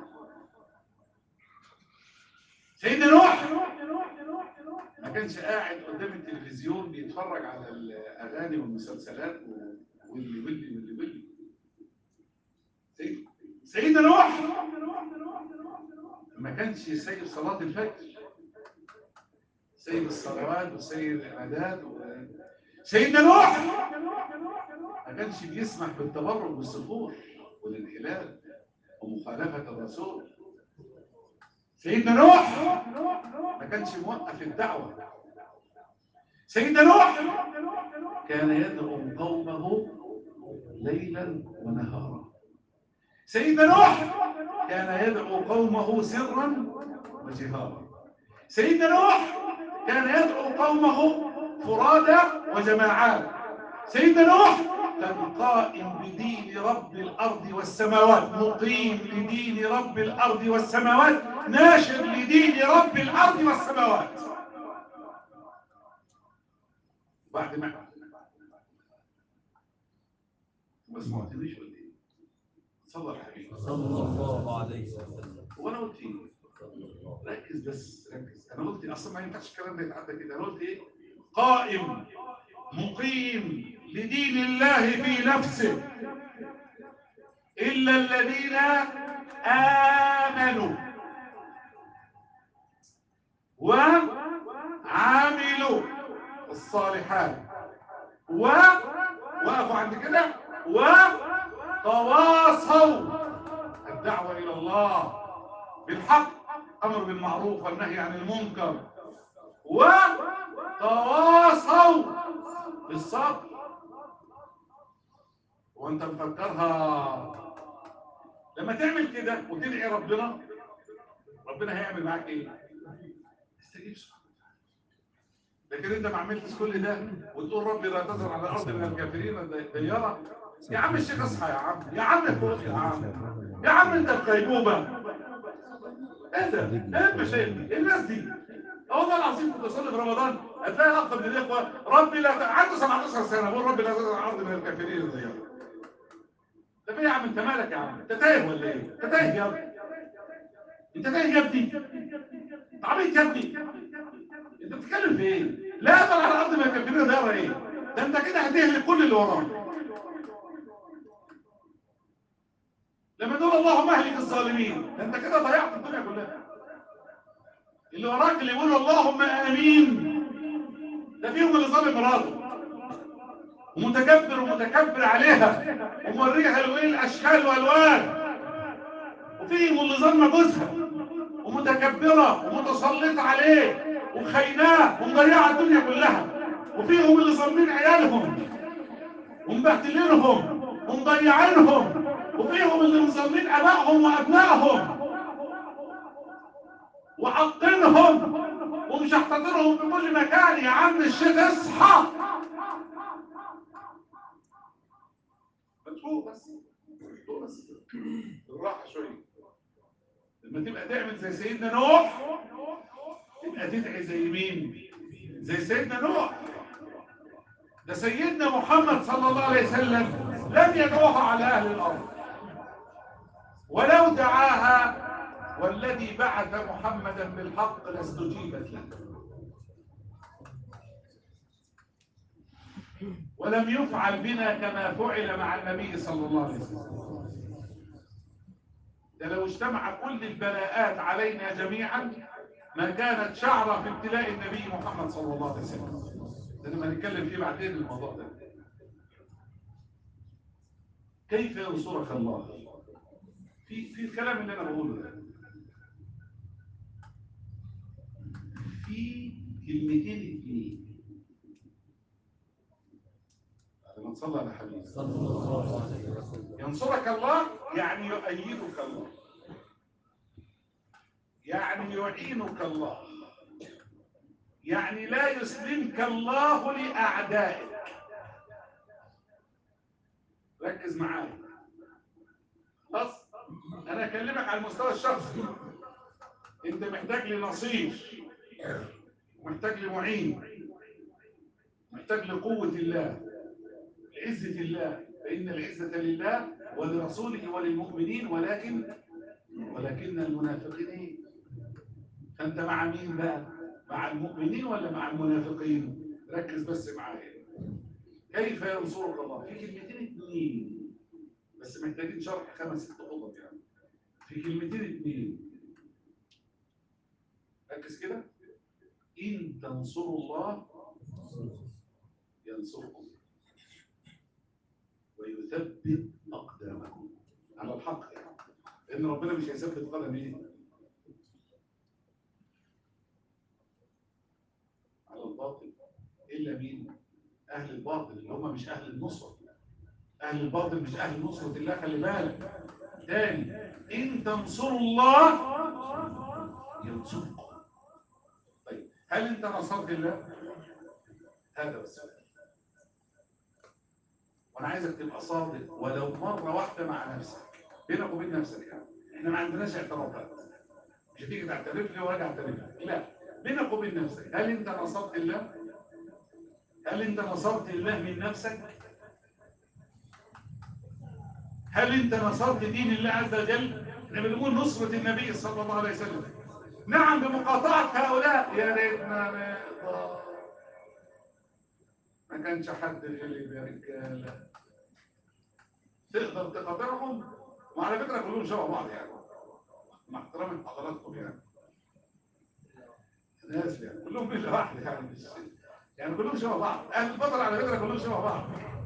سيدنا نوح ما كانش قاعد قدام التلفزيون بيتفرج على الاغاني والمسلسلات واللي سيدنا نوح ما كانش سايب صلاة الفجر، سايب الصلوات وسايب العبادات سيدنا نوح ما كانش بيسمح بالتبرج والسفور والانحلال ومخالفة الرسول. سيدنا نوح ما كانش موقف الدعوة سيدنا نوح كان يدعو قومه ليلا ونهارا. سيدنا نوح كان يدعو قومه سرا وجهارا. سيدنا نوح كان يدعو قومه فرادى وجماعات. سيدنا نوح كان قائم بدين رب الأرض والسماوات، مقيم لدين رب الأرض والسماوات، ناشر لدين رب الأرض والسماوات. بعد ما بس ما قلتليش ولا ايه؟ صلى على الحبيب صلى الله عليه وسلم. وانا قلت ايه؟ ركز بس ركز. انا قلت اصلا ما ينفعش الكلام ده يتعدى كده. انا قلت ايه؟ قائم مقيم لدين الله في نفسه الا الذين امنوا وعملوا الصالحات وقفوا عند كده وتواصوا الدعوة إلى الله بالحق، أمر بالمعروف والنهي عن المنكر، وتواصوا بالصبر. وانت مفكرها لما تعمل كده وتدعي ربنا، ربنا هيعمل معاك ايه؟ استجيب سبحانه وتعالى. لكن انت ما عملتش كل ده وتقول ربي لا تذر على الارض من الكافرين ديارا. يا عم الشيخ اصحى، يا عم يا عم فوق، يا عم يا عم انت في غيبوبه. ايه ده؟ ايه المشاكل دي؟ الناس دي والله العظيم كنت اصلي في رمضان هتلاقي اخ من الاخوه ربي لا عنده 17 سنه بيقول ربي لا تذر على الارض من الكافرين ديارا. طب ايه يا عم انت مالك يا عم؟ انت تايه ولا ايه؟ انت تايه يا ابني. انت تايه يا ابني. انت عبيط يا ابني. انت بتتكلم في ايه؟ لا تذر على الارض من الكافرين ديارا ايه؟ ده انت كده هتهلك كل اللي وراك. لما تقول اللهم اهلك الظالمين ده انت كده ضيعت الدنيا كلها. اللي وراك اللي يقول اللهم امين ده فيهم اللي ظالم مراته ومتكبر عليها وموريها الاشكال والوان، وفيهم اللي ظلم جوزها ومتكبره ومتسلطه عليه وخايناه ومضيعه الدنيا كلها، وفيهم اللي ظالمين عيالهم ومبهدلينهم ومضيعينهم، وفيهم اللي مظلمين ابائهم وابنائهم وحاطينهم ومشحططينهم في كل مكان. يا عم الشيخ اصحى، فوق بس فوق بس بالراحه شويه. لما تبقى تعمل زي سيدنا نوح تبقى تدعي زي مين؟ زي سيدنا نوح. ده سيدنا محمد صلى الله عليه وسلم لم يدعوها على اهل الارض، ولو دعاها والذي بعث محمدا بالحق لاستجيبت له، ولم يفعل بنا كما فعل مع النبي صلى الله عليه وسلم. ده لو اجتمع كل البلاءات علينا جميعا ما كانت شعرة في ابتلاء النبي محمد صلى الله عليه وسلم. ده لما نتكلم فيه بعدين الموضوع ده. كيف ينصرك الله؟ في الكلام اللي انا بقوله ده في كلمتين اتنين. لما تصلي على حبيبي صلى الله عليه وسلم. ينصرك الله يعني يؤيدك الله، يعني يعينك الله، يعني لا يسلمك الله لأعدائك. ركز معايا. خلاص انا اكلمك على المستوى الشخصي. انت محتاج لنصير، محتاج لمعين، محتاج لقوة الله، لعزة الله، فإن العزة لله ولرسوله وللمؤمنين ولكن المنافقين. فأنت مع مين بقى؟ مع المؤمنين ولا مع المنافقين؟ ركز بس معايا. كيف ينصرك الله؟ في كلمتين اتنين بس محتاجين شرح 5-6 خطط يعني. في كلمتين اتنين ركز كده. إن تنصروا الله ينصركم ويثبت أقدامكم على الحق يعني. لأن ربنا مش هيثبت قدم إيه؟ على الباطل. إلا مين؟ أهل الباطل اللي هم مش أهل النصرة. أهل الباطل مش أهل نصرة الله، خلي بالك. تاني، إن تنصروا الله ينصركم. طيب هل أنت نصرت الله؟ هذا بس. وأنا عايزك تبقى صادق ولو مرة واحدة مع نفسك، بينك وبين نفسك. يعني إحنا ما عندناش اعترافات، مش هتيجي تعترف لي وأنا أعترف لك، لا، بينك وبين نفسك. هل أنت نصرت الله؟ هل أنت نصرت الله من نفسك؟ هل أنت نصرت دين الله عز وجل؟ احنا بنقول نصرة النبي صلى الله عليه وسلم. نعم بمقاطعة هؤلاء، يا ريتنا نقدر. ما كانش حد غلب يا رجالة. تقدر تقاطعهم؟ وعلى فكرة كلهم شبه بعض يعني، مع احترام حضراتكم يعني. أنا آسف يعني، كلهم مش واحد يعني، مش يعني كلهم شبه بعض. أهل الباطل على فكرة كلهم شبه بعض.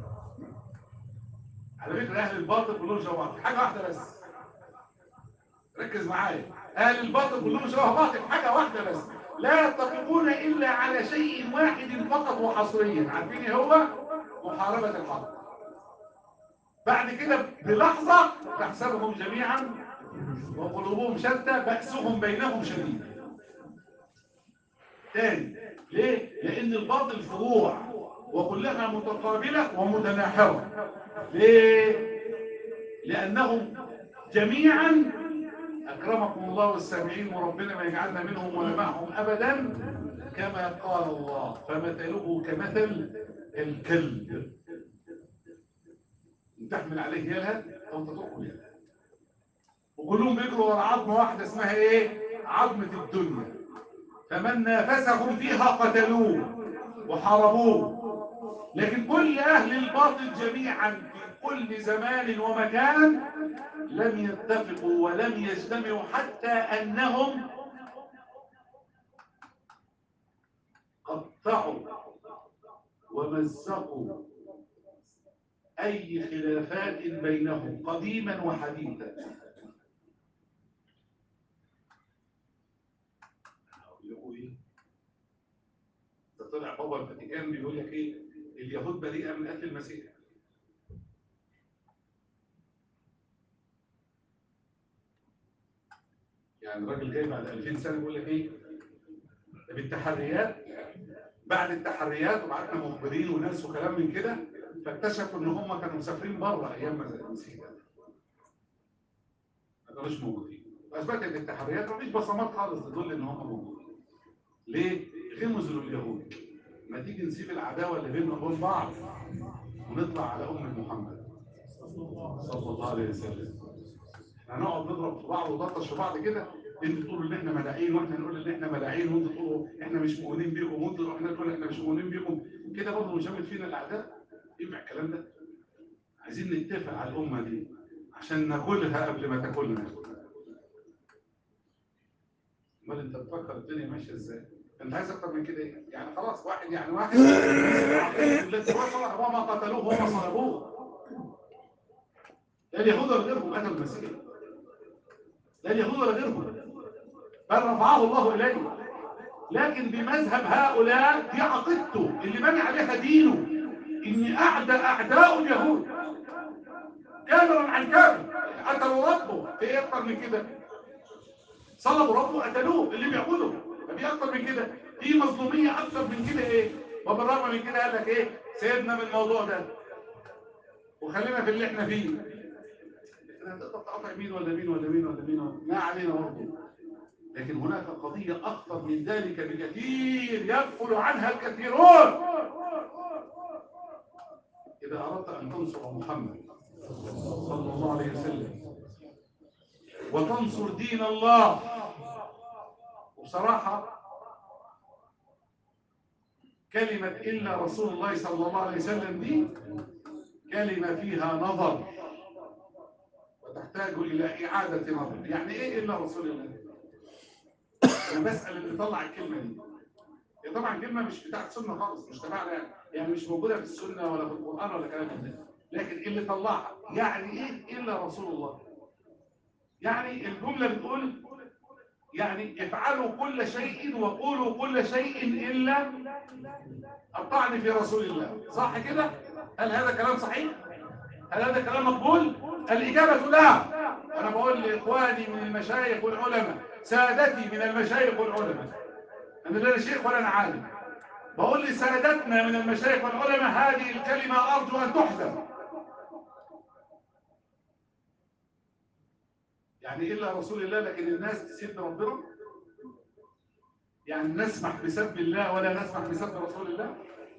على فكرة أهل الباطل كلهم شبه بعض، حاجة واحدة بس. ركز معايا، أهل الباطل كلهم شبه بعض في حاجة واحدة بس، لا يتفقون إلا على شيء واحد فقط وحصريا. عارفين إيه هو؟ محاربة الحق. بعد كده بلحظة تحسبهم جميعا وقلوبهم شتى بأسهم بينهم شديد. تاني، ليه؟ لأن الباطل فروع وكلها متقابلة ومتناحرة. ليه؟ لأنهم جميعا أكرمكم الله والسامعين وربنا ما يجعلنا منهم ولا معهم أبدا، كما قال الله فمثله كمثل الكلب تحمل عليه يلهث أو تتركه يلهث. وكلهم بيجروا ورا عظمة واحدة اسمها إيه؟ عظمة الدنيا. فمن نافسهم فيها قتلوه وحاربوه. لكن كل أهل الباطل جميعا في كل زمان ومكان لم يتفقوا ولم يجتمعوا، حتى أنهم قطعوا ومزقوا أي خلافات بينهم قديما وحديثا. يقول إيه؟ ده طلع بابا الفاتيكان بيقول لك إيه؟ اليهود بريئة من قتل المسيح. يعني الراجل جاي بعد 2000 سنة بيقول لك إيه؟ بالتحريات، بعد التحريات وبعتنا مخبرين وناس وكلام من كده، فاكتشفوا ان هم كانوا مسافرين بره ايام ما المسيح ما كانوش موجودين. اثبتت التحريات مفيش بصمات خالص تدل ان هم موجودين. ليه؟ غمزوا اليهود. ما تيجي نسيب العداوه اللي بيننا وبين بعض ونطلع على محمد صلى الله عليه وسلم. هنقعد نضرب في بعض ونلطش في بعض كده، انتوا تقولوا ان احنا ملاعين واحنا نقول ان احنا ملاعين، وانتوا تقولوا احنا مش مؤمنين بيكم، وانتوا احنا نقول احنا مش مؤمنين بيكم. كده برضه مشمت فينا الاعداء. ينفع الكلام ده؟ عايزين نتفق على الامه دي عشان ناكلها قبل ما تاكلنا. امال انت بتفكر الدنيا ماشيه ازاي؟ انت عايز اكتر من كده ايه؟ يعني خلاص واحد يعني واحد التي وصل وما قتلوه وما صلبوه. لا اليهود ولا غيرهم قتلوا المسيح، لا اليهود ولا غيرهم، بل رفعه الله اليه. لكن بمذهب هؤلاء دي عقيدته اللي بني عليها دينه، ان اعداء اليهود كامرا عن كامر قتلوا ربه. في ايه اكتر من كده؟ صلبوا ربه قتلوه اللي بيعبده. في اكتر من كده؟ في مظلوميه اكتر من كده ايه؟ وبالرغم من كده قال لك ايه؟ سيبنا من الموضوع ده وخلينا في اللي احنا فيه. احنا هتقدر تقطع مين ولا مين ولا مين ولا مين، ما علينا برضه. لكن هناك قضيه اخطر من ذلك بكثير يغفل عنها الكثيرون. اذا اردت ان تنصر محمد صلى الله عليه وسلم وتنصر دين الله، وبصراحة كلمة إلا رسول الله صلى الله عليه وسلم دي كلمة فيها نظر وتحتاج إلى إعادة نظر. يعني إيه إلا رسول الله؟ أنا بسأل اللي طلع الكلمة دي. هي طبعا كلمة مش بتاعت سنة خالص، مش تبعنا يعني مش موجودة في السنة ولا في القرآن ولا كلام من ده. لكن اللي طلعها يعني إيه إلا رسول الله؟ يعني الجملة بتقول يعني افعلوا كل شيء وقولوا كل شيء إلا الطعن في رسول الله، صح كده؟ هل هذا كلام صحيح؟ هل هذا كلام مقبول؟ الإجابة لا. أنا بقول لإخواني من المشايخ والعلماء، سادتي من المشايخ والعلماء، أنا لا شيخ ولا أنا عالم، بقول لسادتنا من المشايخ والعلماء هذه الكلمة أرجو أن تحذف. يعني إلا رسول الله، لكن الناس تسب ربنا؟ يعني نسمح بسب الله ولا نسمح بسب رسول الله؟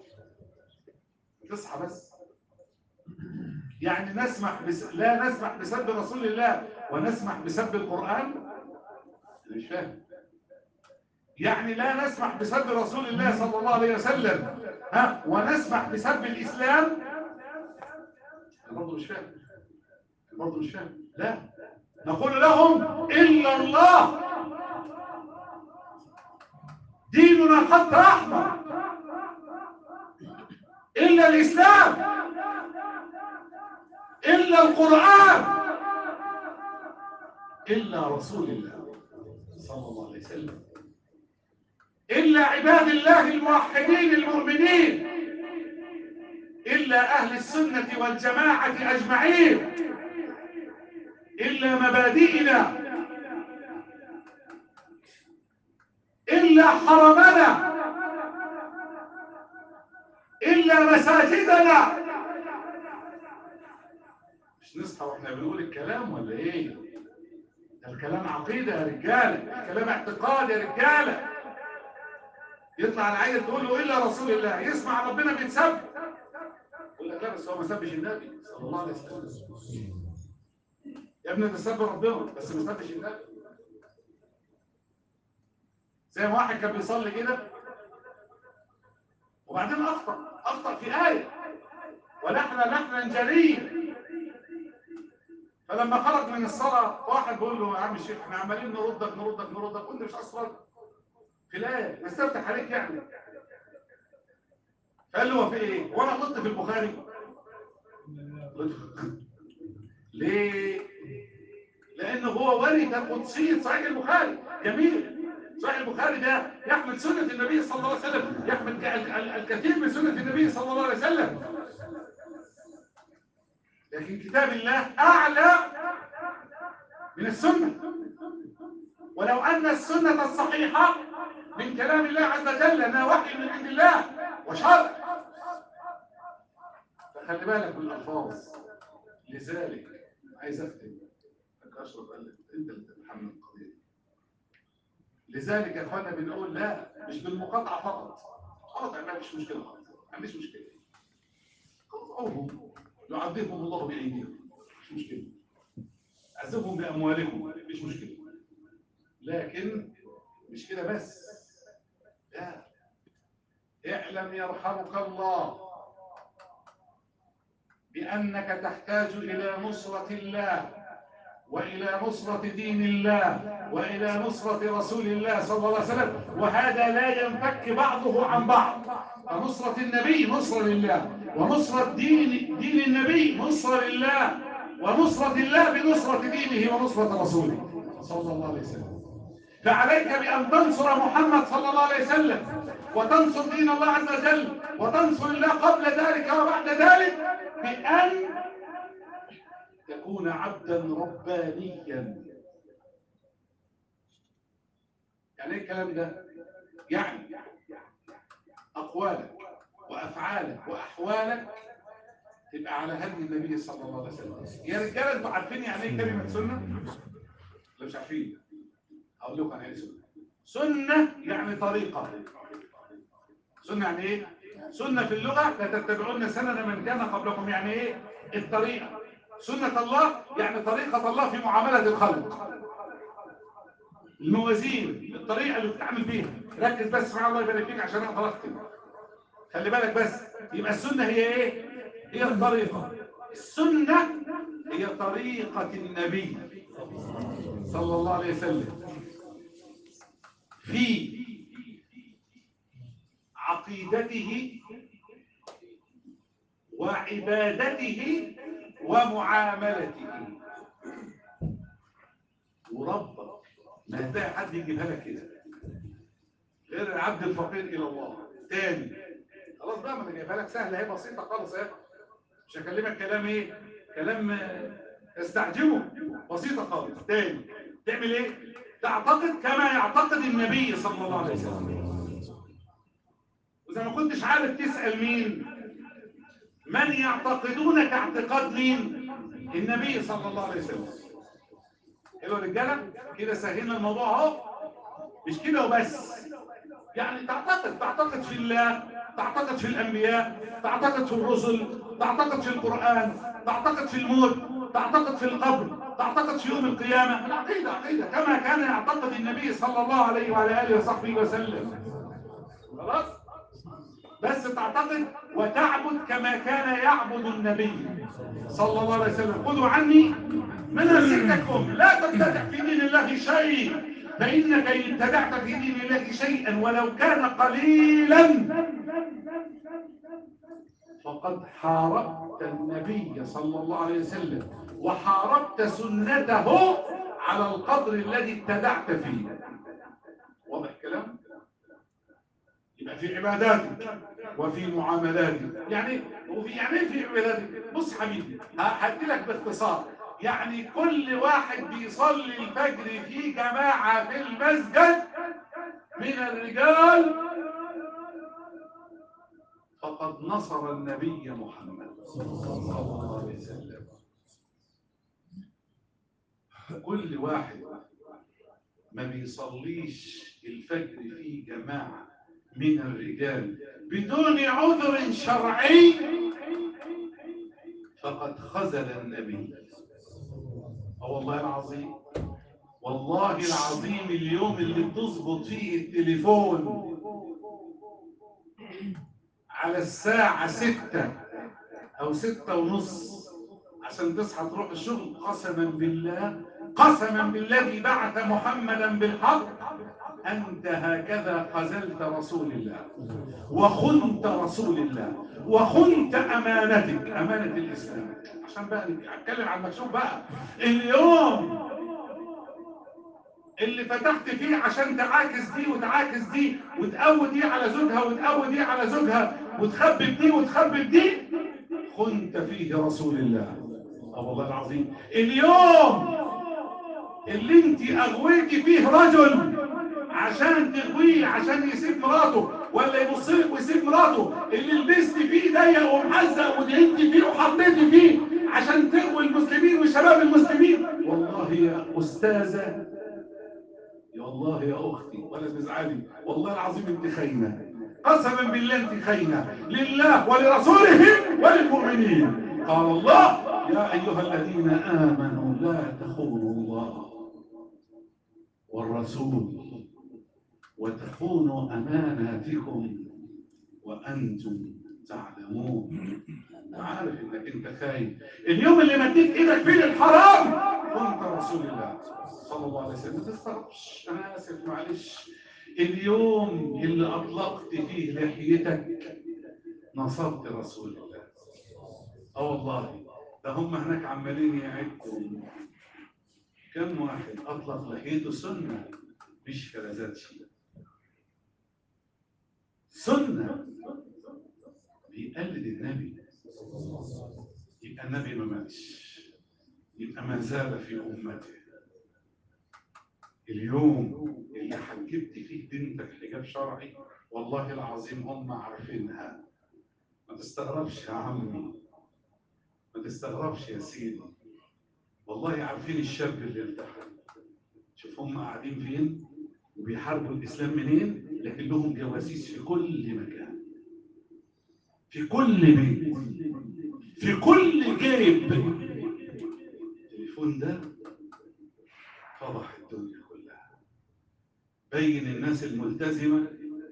تصحى بس. يعني لا نسمح بسب رسول الله ونسمح بسب القرآن؟ مش فاهم. يعني لا نسمح بسب رسول الله صلى الله عليه وسلم ونسمح بسب الإسلام؟ برضه مش فاهم. برضه مش فاهم. لا، نقول لهم إلا الله ديننا خط أحمر، إلا الإسلام، إلا القرآن، إلا رسول الله صلى الله عليه وسلم، إلا عباد الله الموحدين المؤمنين، إلا أهل السنة والجماعة أجمعين، إلا مبادئنا، إلا حرمنا، إلا مساجدنا. مش نصحى واحنا بنقول الكلام ولا ايه؟ ده الكلام عقيدة يا رجالة، الكلام اعتقاد يا رجالة. يطلع العيل تقول له إلا رسول الله، يسمع ربنا بيتسب، يقول لك لا بس هو ما سبش النبي صلى الله عليه وسلم. يا ابني ده سب ربنا بس ما سبش النبي. زي ما واحد كان بيصلي كده وبعدين أخطأ في آية ولحنا جليا، فلما خرج من الصلاة واحد بيقول له يا عم الشيخ احنا عمالين نردك وانت مش أصلا في الآية نستفتح عليك يعني. فقال له هو في ايه؟ وانا غلطت في البخاري؟ ليه؟ لأنه هو ورث قدسية صحيح البخاري. جميل، صحيح البخاري ده يحمل سنة النبي صلى الله عليه وسلم، يحمل الكثير من سنة النبي صلى الله عليه وسلم، لكن كتاب الله أعلى من السنة. ولو أن السنة الصحيحة من كلام الله عز وجل أنها وحي من عند الله وشرع، فخلي بالك من الألفاظ. لذلك عايز أختم، أشرف قال لك أنت اللي تتحمل القضية. لذلك يا أخوانا بنقول لا، مش بالمقاطعة فقط، ما فيش مشكلة خالص، ما عنديش مشكلة، قطعوهم يعذبهم الله بأيديهم، مش مشكلة، عذبهم بأموالكم، مش مشكلة، لكن مش كده بس، لا، اعلم يرحمك الله بأنك تحتاج إلى نصرة الله وإلى نصرة دين الله وإلى نصرة رسول الله صلى الله عليه وسلم، وهذا لا ينفك بعضه عن بعض. فنصرة النبي نصرة لله، ونصرة دين النبي نصرة لله، ونصرة الله بنصرة دينه ونصرة رسوله صلى الله عليه وسلم. فعليك بأن تنصر محمد صلى الله عليه وسلم، وتنصر دين الله عز وجل، وتنصر الله قبل ذلك وبعد ذلك، بأن تكون عبدا ربانيا. يعني ايه الكلام ده؟ يعني أقوالك وأفعالك وأحوالك تبقى على هدي النبي صلى الله عليه وسلم. يا رجالة انتوا عارفين يعني ايه كلمة سنة؟ ولا مش عارفين؟ هقول لكم عن ايه سنة. سنة يعني طريقة. سنة يعني ايه؟ سنة في اللغة لا تتبعون سنن من كان قبلكم، يعني ايه؟ الطريقة. سنة الله يعني طريقة الله في معاملة الخلق، الموازين، الطريقة اللي بتتعامل بيها. ركز بس مع الله يبارك فيك عشان اقدر اختم. خلي بالك بس، يبقى السنة هي ايه؟ هي الطريقة. السنة هي طريقة النبي صلى الله عليه وسلم في عقيدته وعبادته ومعاملته. وربك ما هتلاقي حد يجيبها لك كده غير العبد الفقير الى الله. تاني خلاص بقى، ما انا جايبها لك سهله اهي، بسيطه خالص اهي، مش هكلمك كلام ايه، كلام استعجبه، بسيطه خالص. تاني تعمل ايه؟ تعتقد كما يعتقد النبي صلى الله عليه وسلم. وإذا ما كنتش عارف تسأل مين، من يعتقدون كاعتقاد مين؟ النبي صلى الله عليه وسلم. ايوه يا رجاله، كده سهلنا الموضوع اهو. مش كده وبس، يعني تعتقد في الله، تعتقد في الانبياء، تعتقد في الرسل، تعتقد في القرآن، تعتقد في الموت، تعتقد في القبر، تعتقد في يوم القيامة. العقيدة عقيدة كما كان يعتقد النبي صلى الله عليه وعلى آله وصحبه وسلم. خلاص؟ بس تعتقد وتعبد كما كان يعبد النبي صلى الله عليه وسلم. خذوا عني مناسككم، لا تبتدع في دين الله شيء، فإنك إن ابتدعت في دين الله شيئا ولو كان قليلا فقد حاربت النبي صلى الله عليه وسلم وحاربت سنته على القدر الذي ابتدعت فيه. واضح الكلام؟ يبقى في عباداتك وفي معاملاتك، يعني في عباداتك. بص حبيبي، هدي لك باختصار، يعني كل واحد بيصلي الفجر في جماعة في المسجد من الرجال فقد نصر النبي محمد صلى الله عليه وسلم. كل واحد ما بيصليش الفجر في جماعة من الرجال بدون عذر شرعي فقد خذل النبي. والله العظيم، والله العظيم، اليوم اللي بتظبط فيه التليفون على الساعة 6 أو 6:30 عشان تصحى تروح الشغل، قسما بالله، قسما بالذي بعث محمدا بالحق، أنت هكذا خذلت رسول الله وخنت رسول الله وخنت أمانتك، أمانة الإسلام. عشان بقى نتكلم عن المكشوف بقى. اليوم اللي فتحت فيه عشان تعاكس دي وتعاكس دي وتقوي دي على زوجها وتقوي دي على زوجها وتخبب دي وتخبب دي، خنت فيه رسول الله. والله العظيم، اليوم اللي انت اغويتي فيه رجل عشان تغويه عشان يسيب مراته ولا يبص لك ويسيب مراته، اللي لبست فيه ضيق ومحزق ودهنت فيه وحطيتي فيه عشان تغوي المسلمين وشباب المسلمين، والله يا استاذه، يا والله يا اختي، ولا تزعلي، والله العظيم انت خاينه، قسما بالله انت خاينه لله ولرسوله وللمؤمنين. قال الله: يا ايها الذين امنوا لا تخونوا الله والرسول وتخونوا اماناتكم وانتم تعلمون. عارف انك انت خاين. اليوم اللي مديت ايدك فيه للحرام كنت رسول الله صلى الله عليه وسلم. ما تستغربش، انا اسف معلش. اليوم اللي اطلقت فيه لحيتك نصرت رسول الله. والله، ده هم هناك عمالين يعدوا كم واحد اطلق لحيته سنه مش فلذات شيء، سنه بيقلد النبي. يبقى النبي ما ماتش، يبقى ما زال في امته. اليوم اللي حجبت فيه بنتك حجاب شرعي، والله العظيم هم عارفينها. ما تستغربش يا عمي، ما تستغربش يا سيدي، والله عارفين الشاب اللي التحى. شوف هم قاعدين فين وبيحاربوا الاسلام منين، لكن لهم جواسيس في كل مكان، في كل بيت، في كل جيب. التليفون ده فضح الدنيا كلها، بين الناس الملتزمة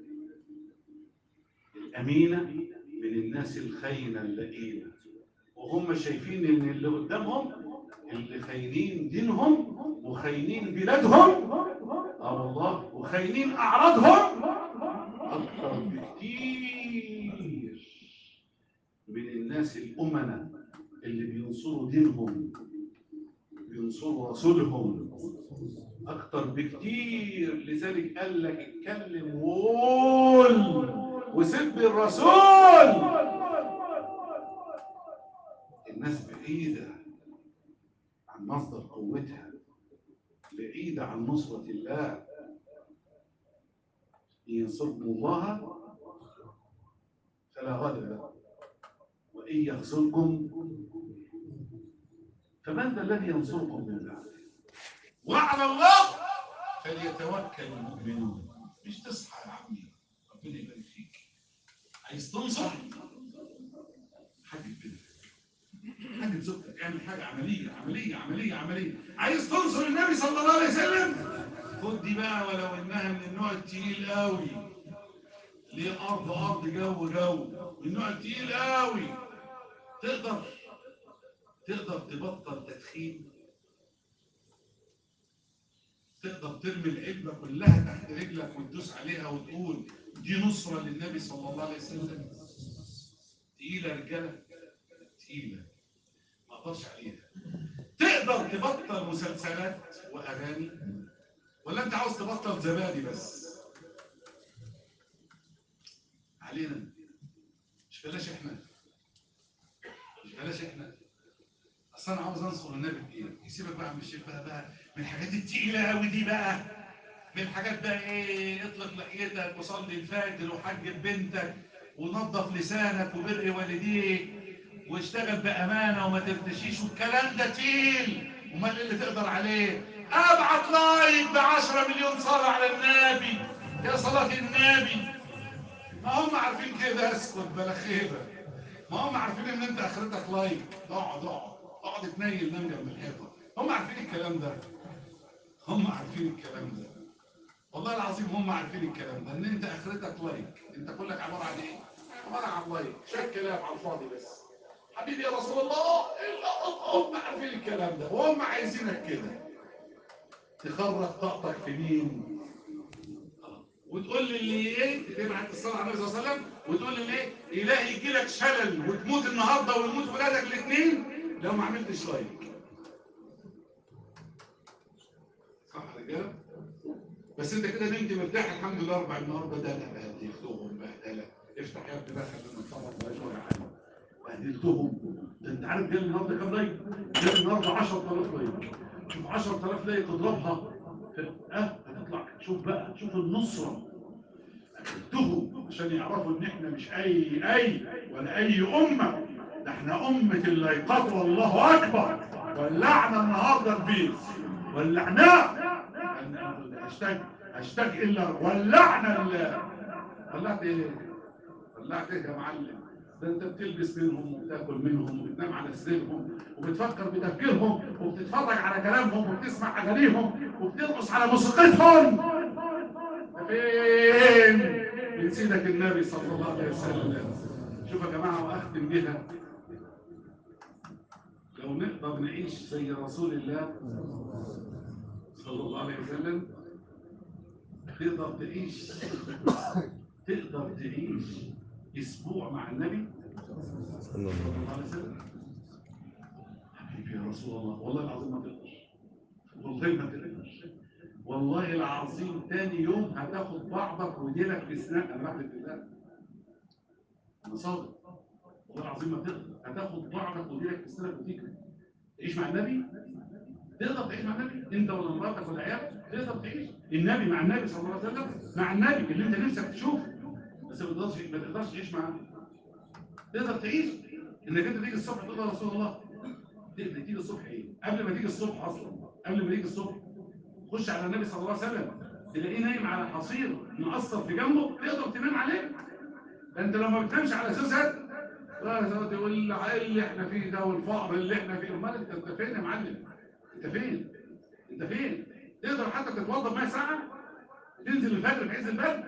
الأمينة من الناس الخاينة اللئيمة، وهم شايفين إن اللي قدامهم اللي خاينين دينهم وخاينين بلادهم، والله، وخاينين أعراضهم أكثر بكتير من الناس الأمنة اللي بينصروا دينهم بينصروا رسولهم اكتر بكتير، لذلك قال لك اتكلم وقول وسب الرسول. الناس بعيدة عن مصدر قوتها، بعيدة عن نصرة الله. إن ينصركم الله فلا غالب له وإن يخذلكم فمن ذا الذي ينصركم من بعده وعلى الله فليتوكل المؤمنون. مش تصحى يا عمي ربنا يبارك فيك، عايز تنصح حاجة بنتك، حاجة زوجتك، اعمل حاجة عملية عملية عملية عملية. عايز تنصر النبي صلى الله عليه وسلم، خد دي بقى ولو انها من النوع التقيل قوي، ليه ارض ارض جو جو، من النوع التقيل قوي. تقدر تبطل تدخين، تقدر ترمي العلبة كلها تحت رجلك وتدوس عليها وتقول دي نصرة للنبي صلى الله عليه وسلم. تقيلة رجالة، تقيلة ما اقدرش عليها. تقدر تبطل مسلسلات واغاني، ولا انت عاوز تبطل زبادي بس؟ علينا مش بلاش احنا، مش بلاش احنا. اصل انا عاوز انصر النبي بايه؟ يسيبك بقى من الشيخ بقى من الحاجات التقيله قوي دي بقى، من الحاجات بقى ايه، اطلق لحيتك وصلي الفجر وحجب بنتك ونظف لسانك وبر والديك واشتغل بامانه وما ترتشيش، والكلام ده تقيل. امال ايه اللي تقدر عليه؟ ابعت لايك ب10 مليون صلاه على النبي، يا صلاه النبي. ما هم عارفين كده، اسكت بلا خيبه. ما هم عارفين ان انت اخرتك لايك، اقعد اتنيل نام جنب الحيطه. هم عارفين الكلام ده، هم عارفين الكلام ده، والله العظيم هم عارفين الكلام ده، ان انت اخرتك لايك. انت كلك عباره عن ايه؟ عباره عن لايك، شويه كلام على الفاضي بس. حبيبي يا رسول الله، هم عارفين الكلام ده وهم عايزينك كده. تخرج طاقتك في مين؟ وتقول لي اللي ايه، تبعت الصلاه على النبي صلى الله عليه وسلم وتقول لي ايه، الهي يجي لك شلل وتموت النهارده ويموت ولادك الاثنين لو ما عملتش لايك. صح يا رجاله؟ بس انت كده نمت مرتاح الحمد لله. اربع النهارده ده لا بهدلتهم بهدله. افتح يا ابني بقى خلينا نتفرج بقى شويه عنه. بهدلتهم. ده انت عارف جالي النهارده كام لايك؟ جالي النهارده 10000 لايك. شوف 10000 لايك تضربها هتطلع. شوف بقى، شوف النصره. اكلتهم عشان يعرفوا ان احنا مش اي ولا اي امه، ده احنا امه اللايقات. والله اكبر. ولعنا النهارده البيت، ولعناه. هاشتاج الا ولعنا ولعت ايه؟ ولعت ايه يا معلم؟ ده انت بتلبس منهم وبتاكل منهم وبتنام على سريرهم وبتفكر بتفكيرهم وبتتفرج على كلامهم وبتسمع اغانيهم وبترقص على موسيقتهم. فين من سيدك النبي صلى الله عليه وسلم؟ شوف يا جماعه واختم بها، لو نقدر نعيش زي رسول الله صلى الله عليه وسلم، تقدر تعيش اسبوع مع النبي صلى الله عليه وسلم. حبيبي يا رسول الله، والله العظيم ما تقدرش، والله ما تقدرش، والله العظيم. تاني يوم هتاخد بعضك وديلك في سنان. انا بحلف بالله، انا صادق، والله العظيم ما تقدر. هتاخد بعضك وديلك في سنانك وتجري تعيش مع النبي. تقدر تعيش مع النبي انت ولا مراتك ولا عيالك؟ تقدر تعيش النبي مع النبي صلى الله عليه وسلم، مع النبي اللي انت نفسك تشوفه، بس ما تقدرش تعيش معاه. تقدر تعيش انك انت تيجي الصبح تقول يا رسول الله، تيجي الصبح ايه؟ قبل ما تيجي الصبح اصلا، قبل ما تيجي الصبح خش على النبي صلى الله عليه وسلم تلاقيه نايم على حصير مقصر في جنبه، تقدر تنام عليه. ده انت لو ما بتنامش على اساسها تقول اللي احنا فيه ده والفقر اللي احنا فيه. امال انت فين يا معلم؟ انت فين؟ تقدر حتى تتوضا بماء ساعه؟ تنزل الفجر في عز البرد؟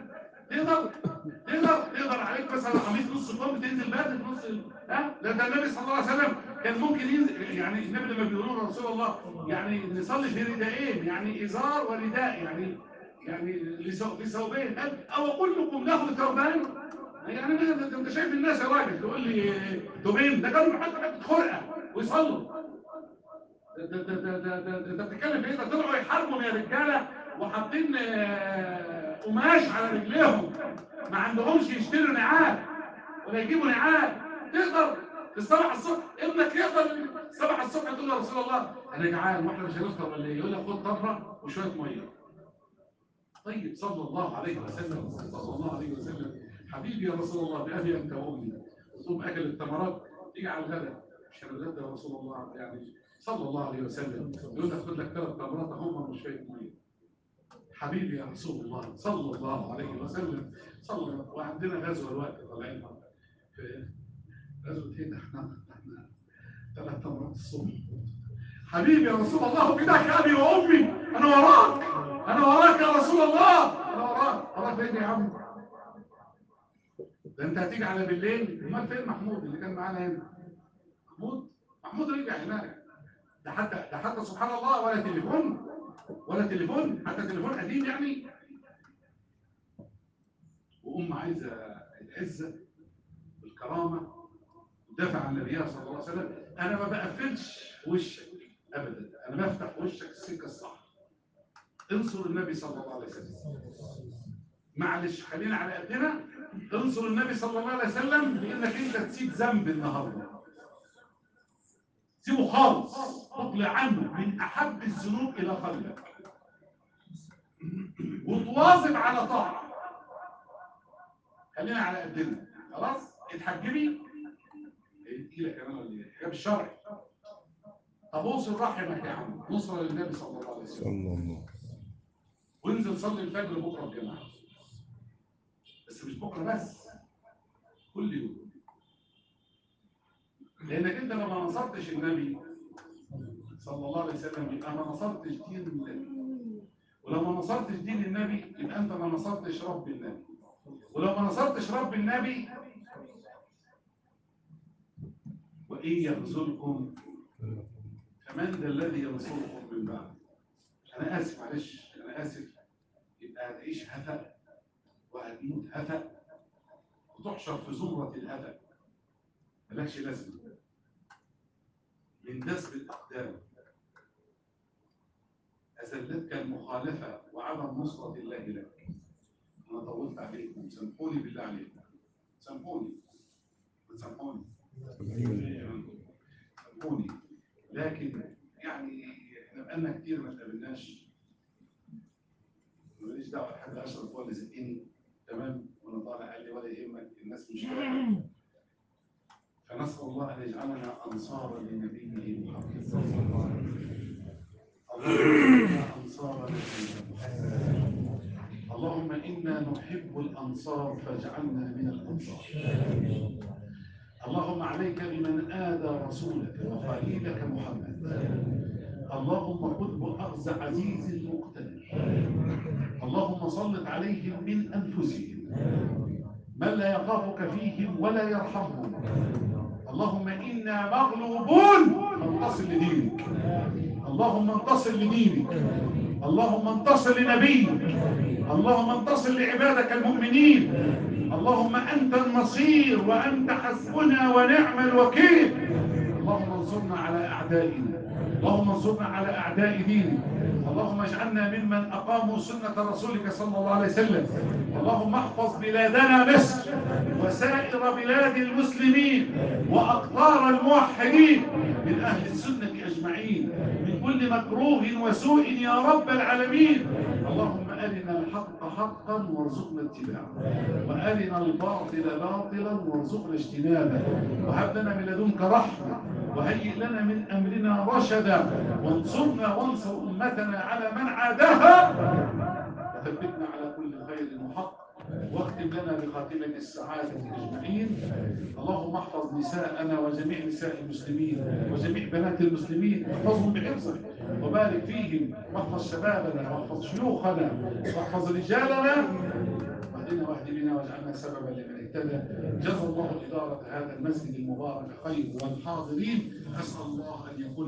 تقدر عليك مثلا قميص نص كم تنزل برد في نص ده النبي صلى الله عليه وسلم كان ممكن ينزل. يعني النبي لما بيقولوا له رسول الله يعني نصلي في رداءين، يعني ازار ورداء، يعني في ثوبين، او كلكم له ثوبان؟ يعني انت شايف الناس يا راجل تقول لي ثوبين؟ ده كانوا بيحطوا حته خرقه ويصلوا. ده بتتكلم في ايه؟ ده طلعوا يحاربوا يا رجاله وحاطين قماش على رجليهم، ما عندهمش يشتروا نعال ولا يجيبوا نعال. تقدر الصبح الصبح ابنك يقدر الصبح الصبح تقول له يا رسول الله انا جعان واحنا مش هنفطر ولا ايه؟ يقول لك خد تمره وشويه ميه. طيب صلى الله عليه وسلم، صلى الله عليه وسلم، حبيبي يا رسول الله بأبي أنت وأمي، ثم أكل التمرات يجي على الغداء مش هنتغدى يا رسول الله يعني صلى الله عليه وسلم، يقول لك خد لك 3 تمرات هم مش شوية مية. حبيبي يا رسول الله صلى الله عليه وسلم، صلى الله. وعندنا غزوة الوقت طالعين في غزوة ايه ده؟ احنا 3 تمرات الصبح. حبيبي يا رسول الله فداك أبي وأمي، أنا وراك، أنا وراك يا رسول الله، أنا وراك. وراك فين يا عم؟ ده أنت هتيجي على بالليل. أمال فين محمود اللي كان معانا هنا؟ محمود رجع هناك. ده حتى سبحان الله ولا تليفون، ولا تليفون، حتى تليفون قديم يعني. وأم عايزة العزة والكرامة ودافع عن النبي صلى الله عليه وسلم. أنا ما بقفلش وشك أبدا، أنا بفتح وشك السكة الصح. انصر النبي صلى الله عليه وسلم. معلش خلينا على قدنا. انصر النبي صلى الله عليه وسلم بانك انت تسيب ذنب النهارده، سيبه خالص، تقلع عنه من احب الذنوب الى قلبك، وتواظب على طاعه. خلينا على قدنا. خلاص اتحجبي تقيله كمان ولا ايه؟ الحجاب الشرعي. طب اوصل رحمك يا عم، نصره للنبي صلى الله عليه وسلم. وانزل صلي الفجر بكره الجماعه، بس مش بكره بس، كل يوم. لانك انت لما نصرتش النبي صلى الله عليه وسلم يبقى ما نصرتش دين النبي، ولو ما نصرتش دين النبي يبقى انت ما نصرتش رب النبي، ولو ما نصرتش رب النبي وإن يخذلكم فمن ذا الذي ينصركم من بعد. انا اسف معلش، انا اسف. يبقى هتعيش هفأ وهتموت هفأ وتحشر في زمرة الهفأ، مالكش لازمه، من دسم الأقدام. أذلتك المخالفة وعدم نصرة الله لك. أنا طولت عليكم، سامحوني بالله عليكم، سامحوني، سامحوني، سامحوني. لكن يعني احنا بقالنا كتير ما اتقابلناش، ماليش دعوة لحد أشرف هو اللي زقني، تمام، وأنا طالع قال لي ولا يهمك الناس مش فاهمة. فنسأل الله أن يجعلنا أنصارا لنبيه محمد صلى الله عليه وسلم. اللهم إنا نحب الأنصار فاجعلنا من الأنصار. اللهم عليك بمن آذى رسولك وخليلك محمد. اللهم خذه أخذ عزيز مقتدر. اللهم سلط عليهم من أنفسهم من لا يخافك فيهم ولا يرحمهم. اللهم إنا مغلوبون فانتصر لدينك. اللهم انتصر لدينك، اللهم انتصر لنبيك، اللهم انتصر لعبادك المؤمنين. اللهم أنت النصير وأنت حسبنا ونعم الوكيل. اللهم انصرنا على أعدائنا، اللهم انصرنا على أعداء دينك. اللهم اجعلنا ممن أقاموا سنة رسولك صلى الله عليه وسلم. اللهم احفظ بلادنا مصر وسائر بلاد المسلمين وأقطار الموحدين من أهل السنة أجمعين من كل مكروه وسوء يا رب العالمين. اللهم أرنا الحق حقا وارزقنا اتباعه، وأرنا الباطل باطلا وارزقنا اجتنابه، وهب لنا من لدنك رحمة، وهيئ لنا من أمرنا رشدا، وانصرنا وانصر أمتنا على من عاداها، وثبتنا على كل خير وحق، واختم لنا بخاتمة السعادة أجمعين. اللهم احفظ نساءنا وجميع نساء المسلمين وجميع بنات المسلمين، احفظهم بحفظك وبارك فيهم، واحفظ شبابنا واحفظ شيوخنا واحفظ رجالنا، واهدنا واهد بنا واجعلنا سببا لمن اهتدى. جزا الله إدارة هذا المسجد المبارك خير والحاضرين. أسأل الله أن يكون